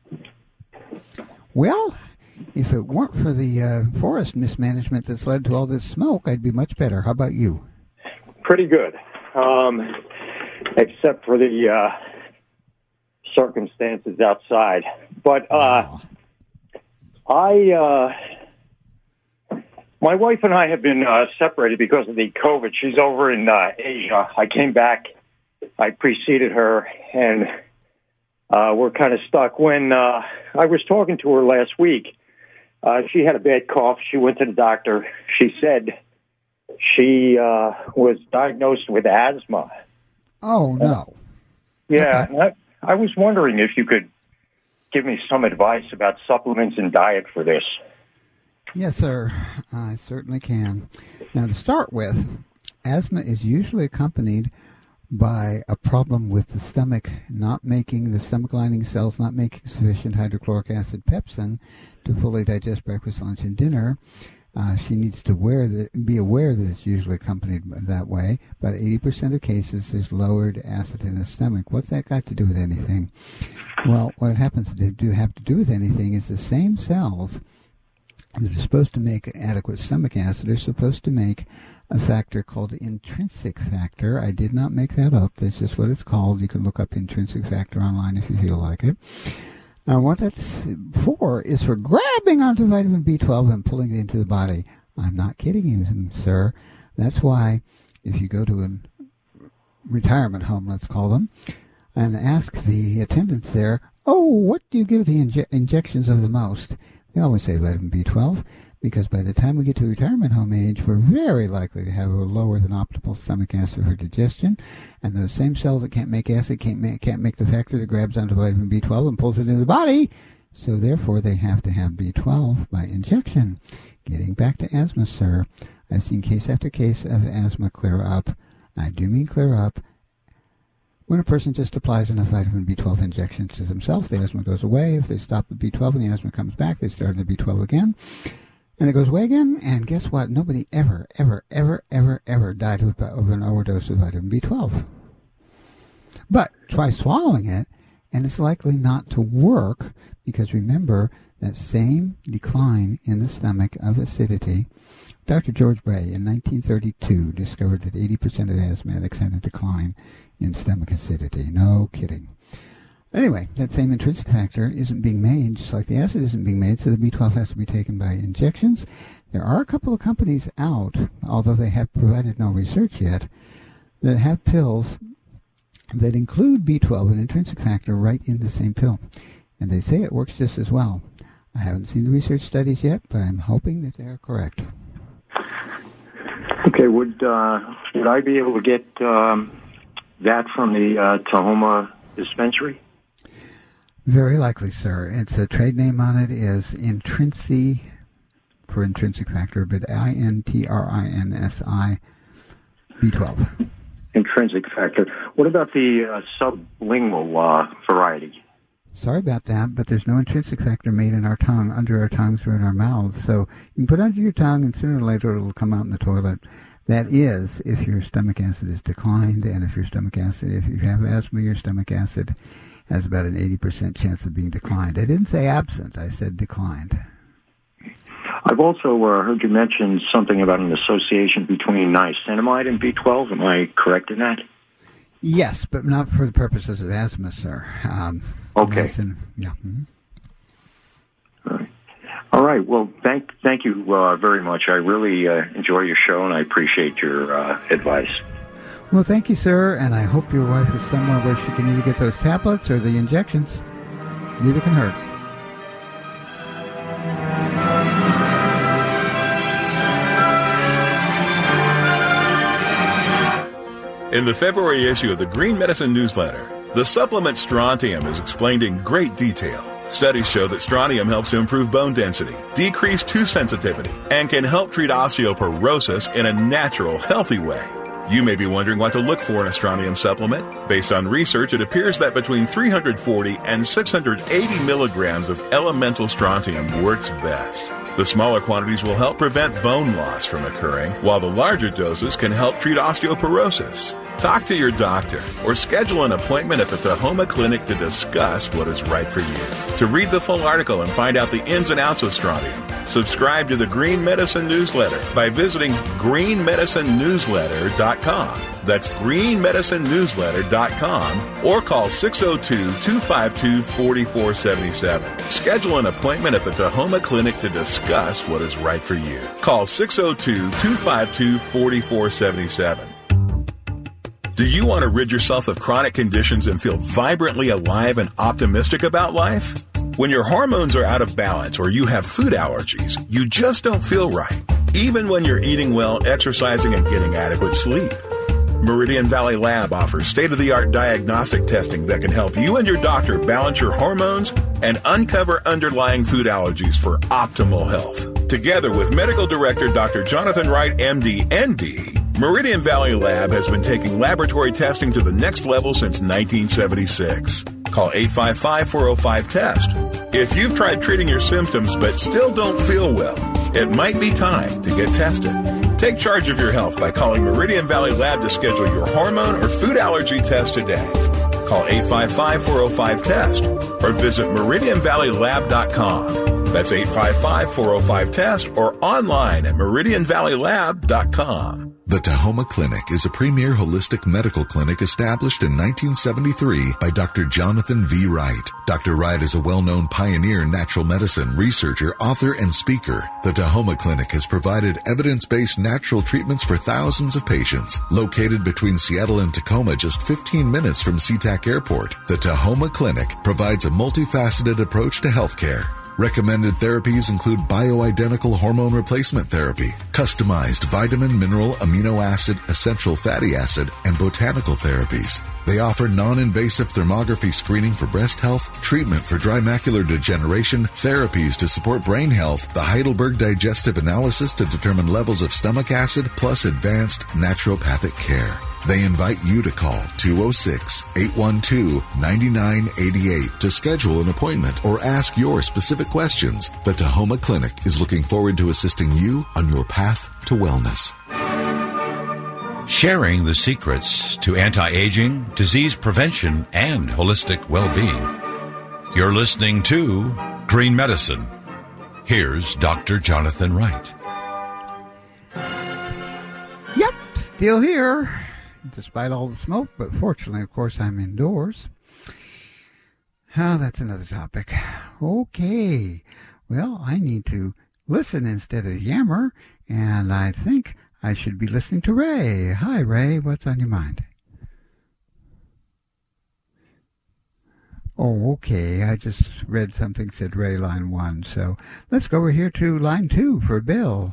Well, if it weren't for the uh, forest mismanagement that's led to all this smoke, I'd be much better. How about you? Pretty good. Um... except for the uh, circumstances outside. But uh, wow. I, uh, my wife and I have been uh, separated because of the COVID. She's over in uh, Asia. I came back. I preceded her, and uh, we're kind of stuck. When uh, I was talking to her last week, uh, she had a bad cough. She went to the doctor. She said she uh, was diagnosed with asthma. Oh, no. Yeah, okay. I, I was wondering if you could give me some advice about supplements and diet for this. Yes, sir. I certainly can. Now, to start with, asthma is usually accompanied by a problem with the stomach not making, the stomach lining cells not making sufficient hydrochloric acid pepsin to fully digest breakfast, lunch, and dinner. Uh, she needs to wear the, be aware that it's usually accompanied that way. About eighty percent of cases, there's lowered acid in the stomach. What's that got to do with anything? Well, what it happens to do have to do with anything is the same cells that are supposed to make adequate stomach acid are supposed to make a factor called intrinsic factor. I did not make that up. That's just what it's called. You can look up intrinsic factor online if you feel like it. Uh, what that's for is for grabbing onto vitamin B twelve and pulling it into the body. I'm not kidding you, sir. That's why if you go to a retirement home, let's call them, and ask the attendants there, oh, what do you give the inje- injections of the most? They always say vitamin B twelve, because by the time we get to retirement home age, we're very likely to have a lower than optimal stomach acid for digestion, and those same cells that can't make acid can't make, can't make the factor that grabs onto vitamin B twelve and pulls it into the body, so therefore they have to have B twelve by injection. Getting back to asthma, sir, I've seen case after case of asthma clear up. I do mean clear up. When a person just applies enough vitamin B twelve injections to themselves, the asthma goes away. If they stop the B twelve and the asthma comes back, they start the B twelve again. And it goes away again, and guess what? Nobody ever, ever, ever, ever, ever died of, of an overdose of vitamin B twelve. But try swallowing it, and it's likely not to work, because remember, that same decline in the stomach of acidity, Doctor George Bray in nineteen thirty-two discovered that eighty percent of asthmatics had a decline in stomach acidity. No kidding. Anyway, that same intrinsic factor isn't being made, just like the acid isn't being made, so the B twelve has to be taken by injections. There are a couple of companies out, although they have provided no research yet, that have pills that include B twelve and intrinsic factor right in the same pill. And they say it works just as well. I haven't seen the research studies yet, but I'm hoping that they are correct. Okay, would uh, would I be able to get um, that from the uh, Tahoma dispensary? Very likely, sir. It's a trade name on it is Intrinsi, for intrinsic factor, but I N T R I N S I B twelve. Intrinsic factor. What about the uh, sublingual uh, variety? Sorry about that, but there's no intrinsic factor made in our tongue, under our tongues or in our mouths. So you can put it under your tongue, and sooner or later it'll come out in the toilet. That is, if your stomach acid is declined, and if your stomach acid, if you have asthma, your stomach acid has about an eighty percent chance of being declined. I didn't say absent, I said declined. I've also uh, heard you mention something about an association between niacinamide and B twelve. Am I correct in that? Yes, but not for the purposes of asthma, sir. Um, okay. Niacin, yeah. Mm-hmm. All right. All right. Well, thank thank you uh, very much. I really uh, enjoy your show, and I appreciate your uh, advice. Well, thank you, sir, and I hope your wife is somewhere where she can either get those tablets or the injections. Neither can hurt. In the February issue of the Green Medicine Newsletter, the supplement strontium is explained in great detail. Studies show that strontium helps to improve bone density, decrease tooth sensitivity, and can help treat osteoporosis in a natural, healthy way. You may be wondering what to look for in a strontium supplement. Based on research, it appears that between three hundred forty and six hundred eighty milligrams of elemental strontium works best. The smaller quantities will help prevent bone loss from occurring, while the larger doses can help treat osteoporosis. Talk to your doctor or schedule an appointment at the Tahoma Clinic to discuss what is right for you. To read the full article and find out the ins and outs of strontium, subscribe to the Green Medicine Newsletter by visiting green medicine newsletter dot com. That's green medicine newsletter dot com or call six oh two, two five two, four four seven seven. Schedule an appointment at the Tahoma Clinic to discuss what is right for you. Call six oh two, two five two, four four seven seven. Do you want to rid yourself of chronic conditions and feel vibrantly alive and optimistic about life? When your hormones are out of balance or you have food allergies, you just don't feel right, even when you're eating well, exercising, and getting adequate sleep. Meridian Valley Lab offers state-of-the-art diagnostic testing that can help you and your doctor balance your hormones and uncover underlying food allergies for optimal health. Together with Medical Director Doctor Jonathan Wright, M D, N D, Meridian Valley Lab has been taking laboratory testing to the next level since nineteen seventy-six. Call eight five five, four oh five, test. If you've tried treating your symptoms but still don't feel well, it might be time to get tested. Take charge of your health by calling Meridian Valley Lab to schedule your hormone or food allergy test today. Call eight five five, four oh five, test or visit meridian valley lab dot com. That's eight five five, four oh five, test or online at meridian valley lab dot com. The Tahoma Clinic is a premier holistic medical clinic established in nineteen seventy-three by Doctor Jonathan V. Wright. Doctor Wright is a well-known pioneer in natural medicine, researcher, author, and speaker. The Tahoma Clinic has provided evidence-based natural treatments for thousands of patients. Located between Seattle and Tacoma, just fifteen minutes from SeaTac Airport, the Tahoma Clinic provides a multifaceted approach to healthcare. Recommended therapies include bioidentical hormone replacement therapy, customized vitamin, mineral, amino acid, essential fatty acid, and botanical therapies. They offer non-invasive thermography screening for breast health, treatment for dry macular degeneration, therapies to support brain health, the Heidelberg Digestive Analysis to determine levels of stomach acid, plus advanced naturopathic care. They invite you to call two oh six, eight one two, nine nine eight eight to schedule an appointment or ask your specific questions. The Tahoma Clinic is looking forward to assisting you on your path to wellness. Sharing the secrets to anti-aging, disease prevention, and holistic well-being. You're listening to Green Medicine. Here's Doctor Jonathan Wright. Yep, still here, despite all the smoke, but fortunately, of course, I'm indoors. Oh, that's another topic. Okay, well, I need to listen instead of yammer, and I think I should be listening to Ray. Hi, Ray, what's on your mind? Oh, okay, I just read something said Ray line one, so let's go over here to line two for Bill.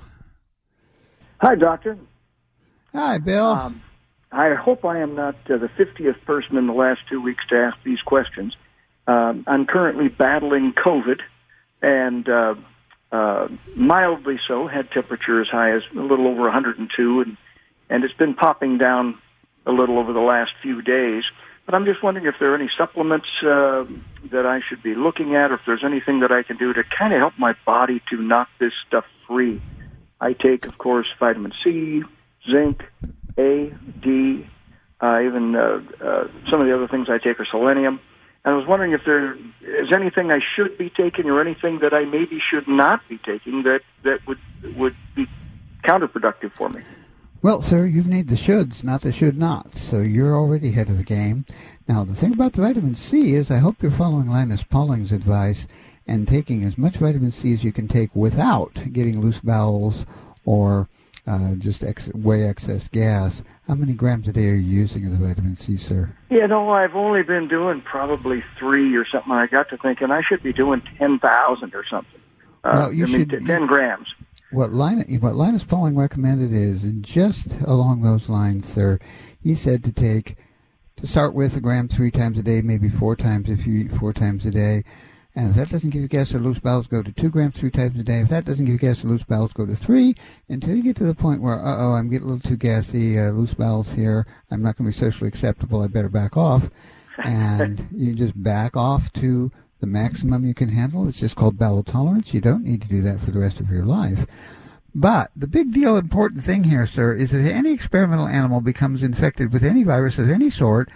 Hi, Doctor. Hi, Bill. Um, I hope I am not uh, the fiftieth person in the last two weeks to ask these questions. Um, I'm currently battling COVID, and uh, uh, mildly so, had temperature as high as a little over one hundred two, and, and it's been popping down a little over the last few days. But I'm just wondering if there are any supplements uh, that I should be looking at, or if there's anything that I can do to kind of help my body to knock this stuff free. I take, of course, vitamin C, zinc, A, D, uh, even uh, uh, some of the other things I take are selenium. And I was wondering if there is anything I should be taking or anything that I maybe should not be taking that, that would would be counterproductive for me. Well, sir, you've named the shoulds, not the should-nots, so you're already ahead of the game. Now, the thing about the vitamin C is I hope you're following Linus Pauling's advice and taking as much vitamin C as you can take without getting loose bowels or uh, just ex- way excess gas. How many grams a day are you using of the vitamin C, sir? You know, I've only been doing probably three or something. I got to thinking I should be doing ten thousand or something. Uh, well, you I mean, should, t- ten grams. What Linus, what Linus Pauling recommended is, and just along those lines, sir, he said to take, to start with a gram three times a day, maybe four times if you eat four times a day. And if that doesn't give you gas or loose bowels, go to two grams three times a day. If that doesn't give you gas or loose bowels, go to three until you get to the point where, uh-oh, I'm getting a little too gassy, uh, loose bowels here. I'm not going to be socially acceptable. I better back off. And you just back off to the maximum you can handle. It's just called bowel tolerance. You don't need to do that for the rest of your life. But the big deal, important thing here, sir, is if any experimental animal becomes infected with any virus of any sort,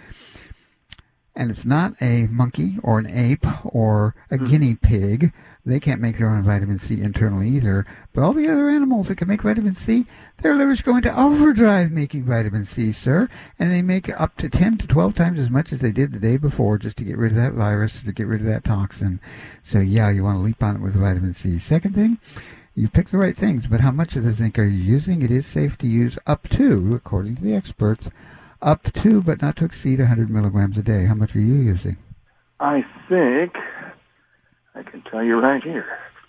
and it's not a monkey or an ape or a mm-hmm. guinea pig, they can't make their own vitamin C internally either. But all the other animals that can make vitamin C, their liver's going to overdrive making vitamin C, sir. And they make up to ten to twelve times as much as they did the day before just to get rid of that virus, to get rid of that toxin. So, yeah, you want to leap on it with vitamin C. Second thing, you pick the right things, but how much of the zinc are you using? It is safe to use up to, according to the experts, up to, but not to exceed one hundred milligrams a day. How much are you using? I think I can tell you right here.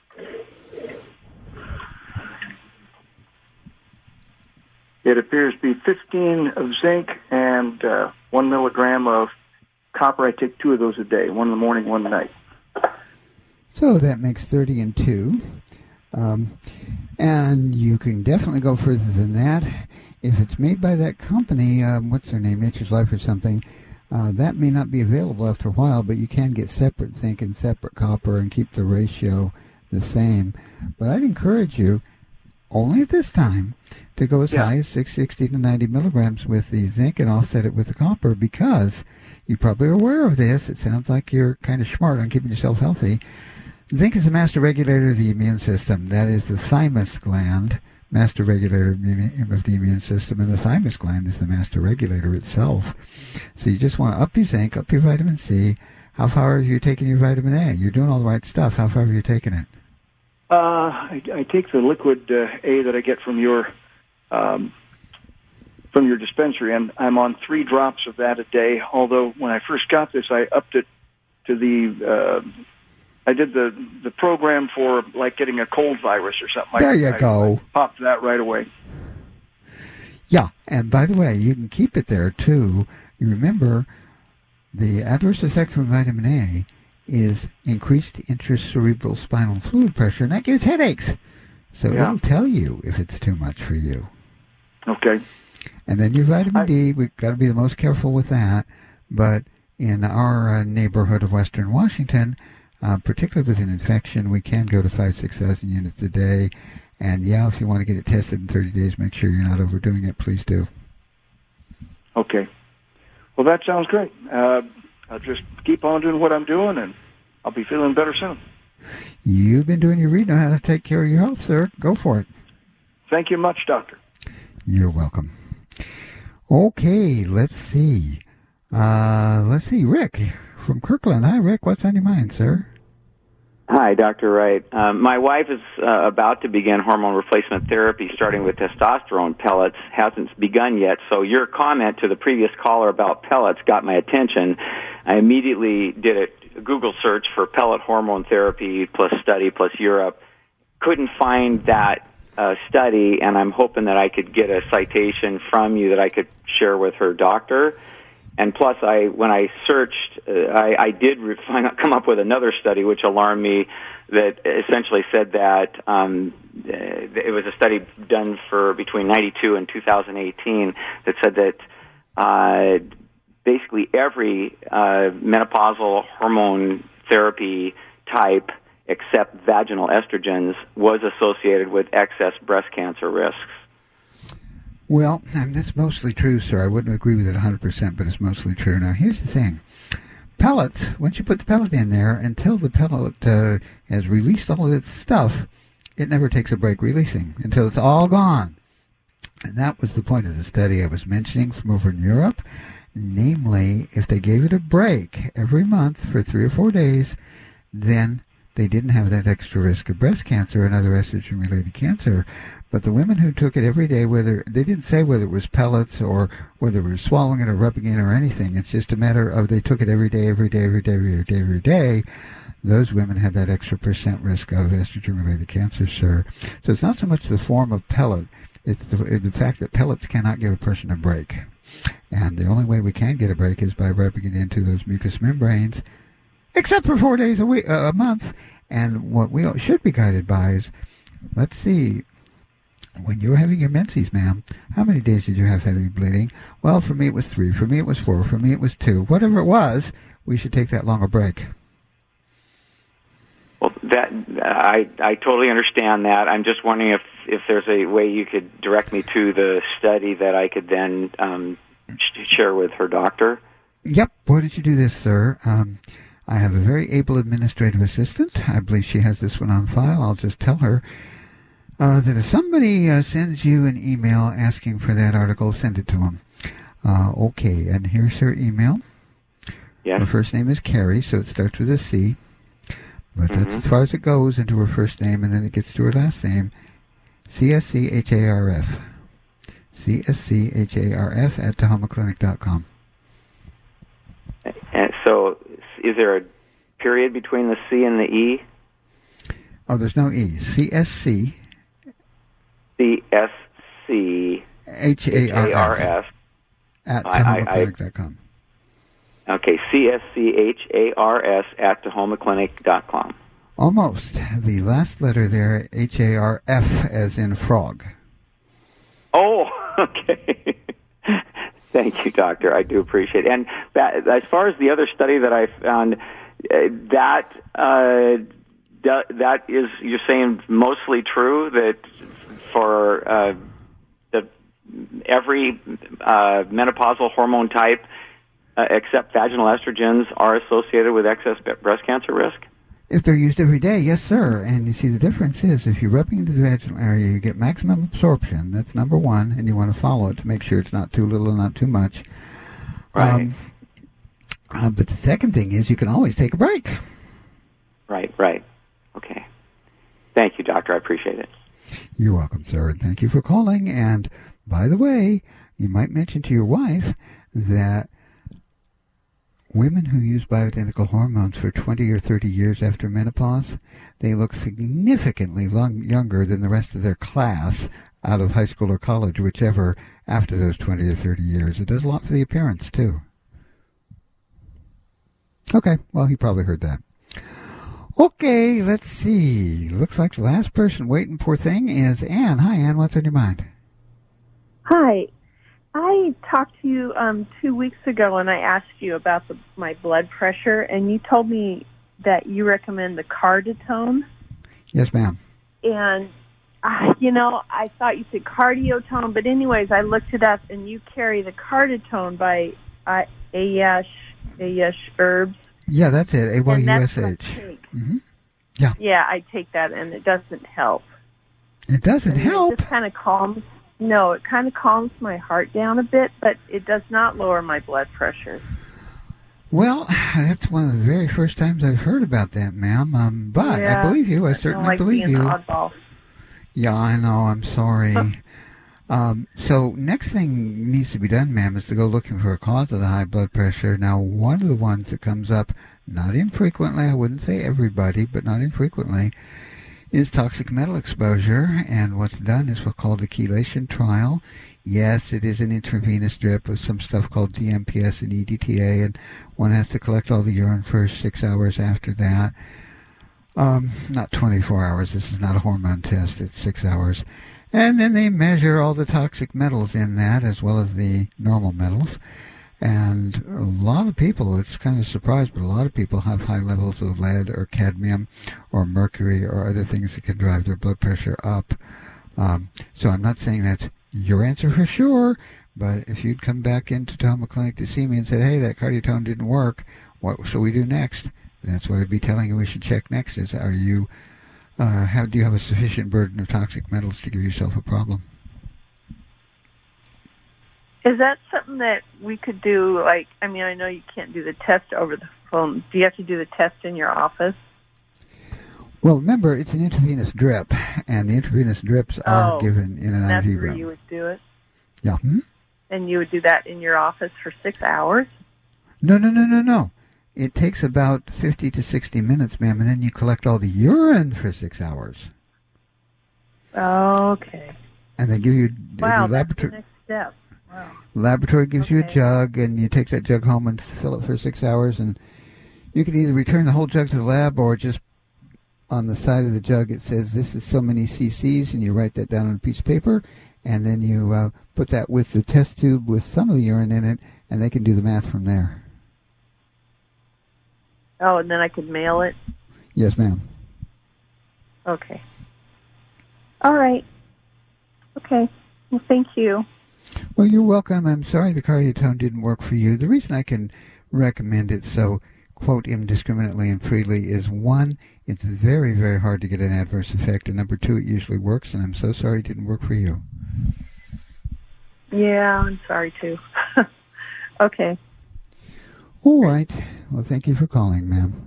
It appears to be fifteen of zinc and uh, one milligram of copper. I take two of those a day, one in the morning, one at night. So that makes thirty and two. Um, and you can definitely go further than that. If it's made by that company, um, what's their name, Nature's Life or something, uh, that may not be available after a while, but you can get separate zinc and separate copper and keep the ratio the same. But I'd encourage you, only at this time, to go as yeah. high as six sixty to ninety milligrams with the zinc and offset it with the copper, because you probably are aware of this. It sounds like you're kind of smart on keeping yourself healthy. Zinc is the master regulator of the immune system. That is the thymus gland, master regulator of the immune system, and the thymus gland is the master regulator itself. So you just want to up your zinc, up your vitamin C. How far have you taken your vitamin A? You're doing all the right stuff. How far have you taken it? Uh, I, I take the liquid uh, A that I get from your um, from your dispensary, and I'm on three drops of that a day. Although when I first got this, I upped it to the uh, I did the the program for like getting a cold virus or something like that. There you I, go. I popped that right away. Yeah, and by the way, you can keep it there too. You remember the adverse effect from vitamin A is increased intracerebral spinal fluid pressure, and that gives headaches. So yeah. it'll tell you if it's too much for you. Okay. And then your vitamin I, D, we've got to be the most careful with that. But in our uh, neighborhood of Western Washington, uh, particularly with an infection, we can go to five, six thousand units a day. And yeah, if you want to get it tested in thirty days, make sure you're not overdoing it. Please do. Okay. Well, that sounds great. Uh, I'll just keep on doing what I'm doing, and I'll be feeling better soon. You've been doing your reading on how to take care of your health, sir. Go for it. Thank you much, Doctor. You're welcome. Okay, let's see. Uh, let's see. Rick from Kirkland. Hi, Rick. What's on your mind, sir? Hi, Doctor Wright. Um, my wife is uh, about to begin hormone replacement therapy, starting with testosterone pellets. Hasn't begun yet, so your comment to the previous caller about pellets got my attention. I immediately did a Google search for pellet hormone therapy plus study plus Europe. Couldn't find that uh, study, and I'm hoping that I could get a citation from you that I could share with her doctor. And plus, I when I searched, uh, I, I did re- find, come up with another study which alarmed me that essentially said that um, it was a study done for between ninety-two and two thousand eighteen that said that uh, basically every uh, menopausal hormone therapy type except vaginal estrogens was associated with excess breast cancer risks. Well, and that's mostly true, sir. I wouldn't agree with it one hundred percent, but it's mostly true. Now, here's the thing. Pellets, once you put the pellet in there, until the pellet uh, has released all of its stuff, it never takes a break releasing until it's all gone. And that was the point of the study I was mentioning from over in Europe. Namely, if they gave it a break every month for three or four days, then they didn't have that extra risk of breast cancer and other estrogen-related cancer. But the women who took it every day, whether they didn't say whether it was pellets or whether it was swallowing it or rubbing it or anything, it's just a matter of they took it every day, every day, every day, every day, every day. Those women had that extra percent risk of estrogen-related cancer, sir. So it's not so much the form of pellet, it's the, the fact that pellets cannot give a person a break. And the only way we can get a break is by rubbing it into those mucous membranes, except for four days a week, uh, a month. And what we should be guided by is, let's see, when you were having your menses, ma'am, how many days did you have heavy bleeding? Well, for me it was three. For me it was four. For me it was two. Whatever it was, we should take that longer break. Well, that I I totally understand that. I'm just wondering if, if there's a way you could direct me to the study that I could then um, sh- share with her doctor. Yep. Why don't you do this, sir? Um, I have a very able administrative assistant. I believe she has this one on file. I'll just tell her uh, that if somebody uh, sends you an email asking for that article, send it to them. Uh, okay, and here's her email. Yes. Her first name is Carrie, so it starts with a C. But Mm-hmm. that's as far as it goes into her first name, and then it gets to her last name, C S C H A R F. C S C H A R F at Tahoma Clinic dot com. And so, is there a period between the C and the E? Oh, there's no E. C S C. C S C H A R F. At Tahoma Clinic dot com. Okay, C S C H A R S at Tahoma Clinic dot com. Almost. The last letter there, H A R F, as in frog. Oh, okay. Thank you, Doctor. I do appreciate it. And that, as far as the other study that I found, uh, that uh, d- that is, you're saying, mostly true, that for uh, the every uh, menopausal hormone type, uh, except vaginal estrogens, are associated with excess breast cancer risk? If they're used every day, yes, sir. And you see, the difference is if you're rubbing into the vaginal area, you get maximum absorption. That's number one, and you want to follow it to make sure it's not too little and not too much. Right. Um, uh, but the second thing is you can always take a break. Right, right. Okay. Thank you, doctor. I appreciate it. You're welcome, sir. And thank you for calling. And by the way, you might mention to your wife that women who use bioidentical hormones for twenty or thirty years after menopause, they look significantly long, younger than the rest of their class out of high school or college, whichever, after those twenty or thirty years. It does a lot for the appearance, too. Okay, well, he probably heard that. Okay, let's see. Looks like the last person waiting, poor thing, is Ann. Hi, Ann. What's on your mind? Hi. I talked to you um, two weeks ago and I asked you about the, my blood pressure, and you told me that you recommend the Carditone. Yes, ma'am. And, uh, you know, I thought you said Cardiotone, but anyways, I looked it up, and you carry the Carditone by uh, Ayash, Ayash Herbs. Yeah, that's it, A Y U S H. And that's what I take. Mm-hmm. Yeah. Yeah, I take that, and it doesn't help. It doesn't I mean, help? It just kind of calms. No, it kind of calms my heart down a bit, but it does not lower my blood pressure. Well, that's one of the very first times I've heard about that, ma'am. Um, but yeah, I believe you. I I certainly like believe being you. Oddball. Yeah, I know. I'm sorry. um, so next thing needs to be done, ma'am, is to go looking for a cause of the high blood pressure. Now, one of the ones that comes up, not infrequently, I wouldn't say everybody, but not infrequently, is toxic metal exposure, and what's done is what's called a chelation trial. Yes, it is an intravenous drip of some stuff called D M P S and E D T A, and one has to collect all the urine for six hours after that. Um, not twenty-four hours. This is not a hormone test. It's six hours. And then they measure all the toxic metals in that as well as the normal metals. And a lot of people, it's kind of a surprise, but a lot of people have high levels of lead or cadmium or mercury or other things that can drive their blood pressure up. Um, so I'm not saying that's your answer for sure, but if you'd come back into Tahoma Clinic to see me and said, hey, that Carditone didn't work, what shall we do next? That's what I'd be telling you we should check next is, are you, uh, how, do you have a sufficient burden of toxic metals to give yourself a problem? Is that something that we could do, like, I mean, I know you can't do the test over the phone. Do you have to do the test in your office? Well, remember, it's an intravenous drip, and the intravenous drips are oh, given in an that's I V where room. you would do it? Yeah. Hmm? And you would do that in your office for six hours? No, no, no, no, no. It takes about fifty to sixty minutes, ma'am, and then you collect all the urine for six hours. Okay. And they give you wow, the laboratory. That's the next step. Wow. Laboratory gives okay. you a jug, and you take that jug home and fill it for six hours, and you can either return the whole jug to the lab or just on the side of the jug it says this is so many cc's, and you write that down on a piece of paper, and then you uh, put that with the test tube with some of the urine in it, and they can do the math from there. Oh, and then I could mail it? Yes, ma'am. Okay. All right. Okay. Well, thank you. Well, you're welcome. I'm sorry the Carditone didn't work for you. The reason I can recommend it so, quote, indiscriminately and freely is, one, it's very, very hard to get an adverse effect, and number two, it usually works, and I'm so sorry it didn't work for you. Yeah, I'm sorry, too. Okay. All right. Well, thank you for calling, ma'am.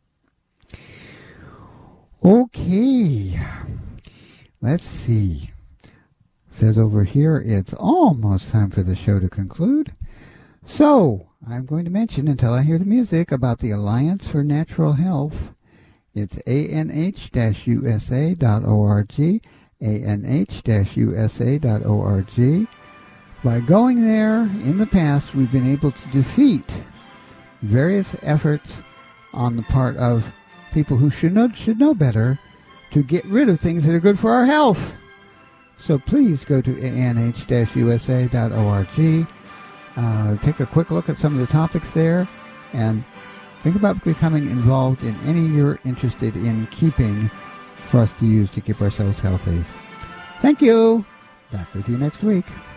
Okay. Let's see. Says over here, it's almost time for the show to conclude. So, I'm going to mention, until I hear the music, about the Alliance for Natural Health. It's A N H U S A dot org, A N H U S A dot org. By going there, in the past, we've been able to defeat various efforts on the part of people who should know, should know better to get rid of things that are good for our health. So please go to A N H U S A dot org, uh, take a quick look at some of the topics there, and think about becoming involved in any you're interested in keeping for us to use to keep ourselves healthy. Thank you. Back with you next week.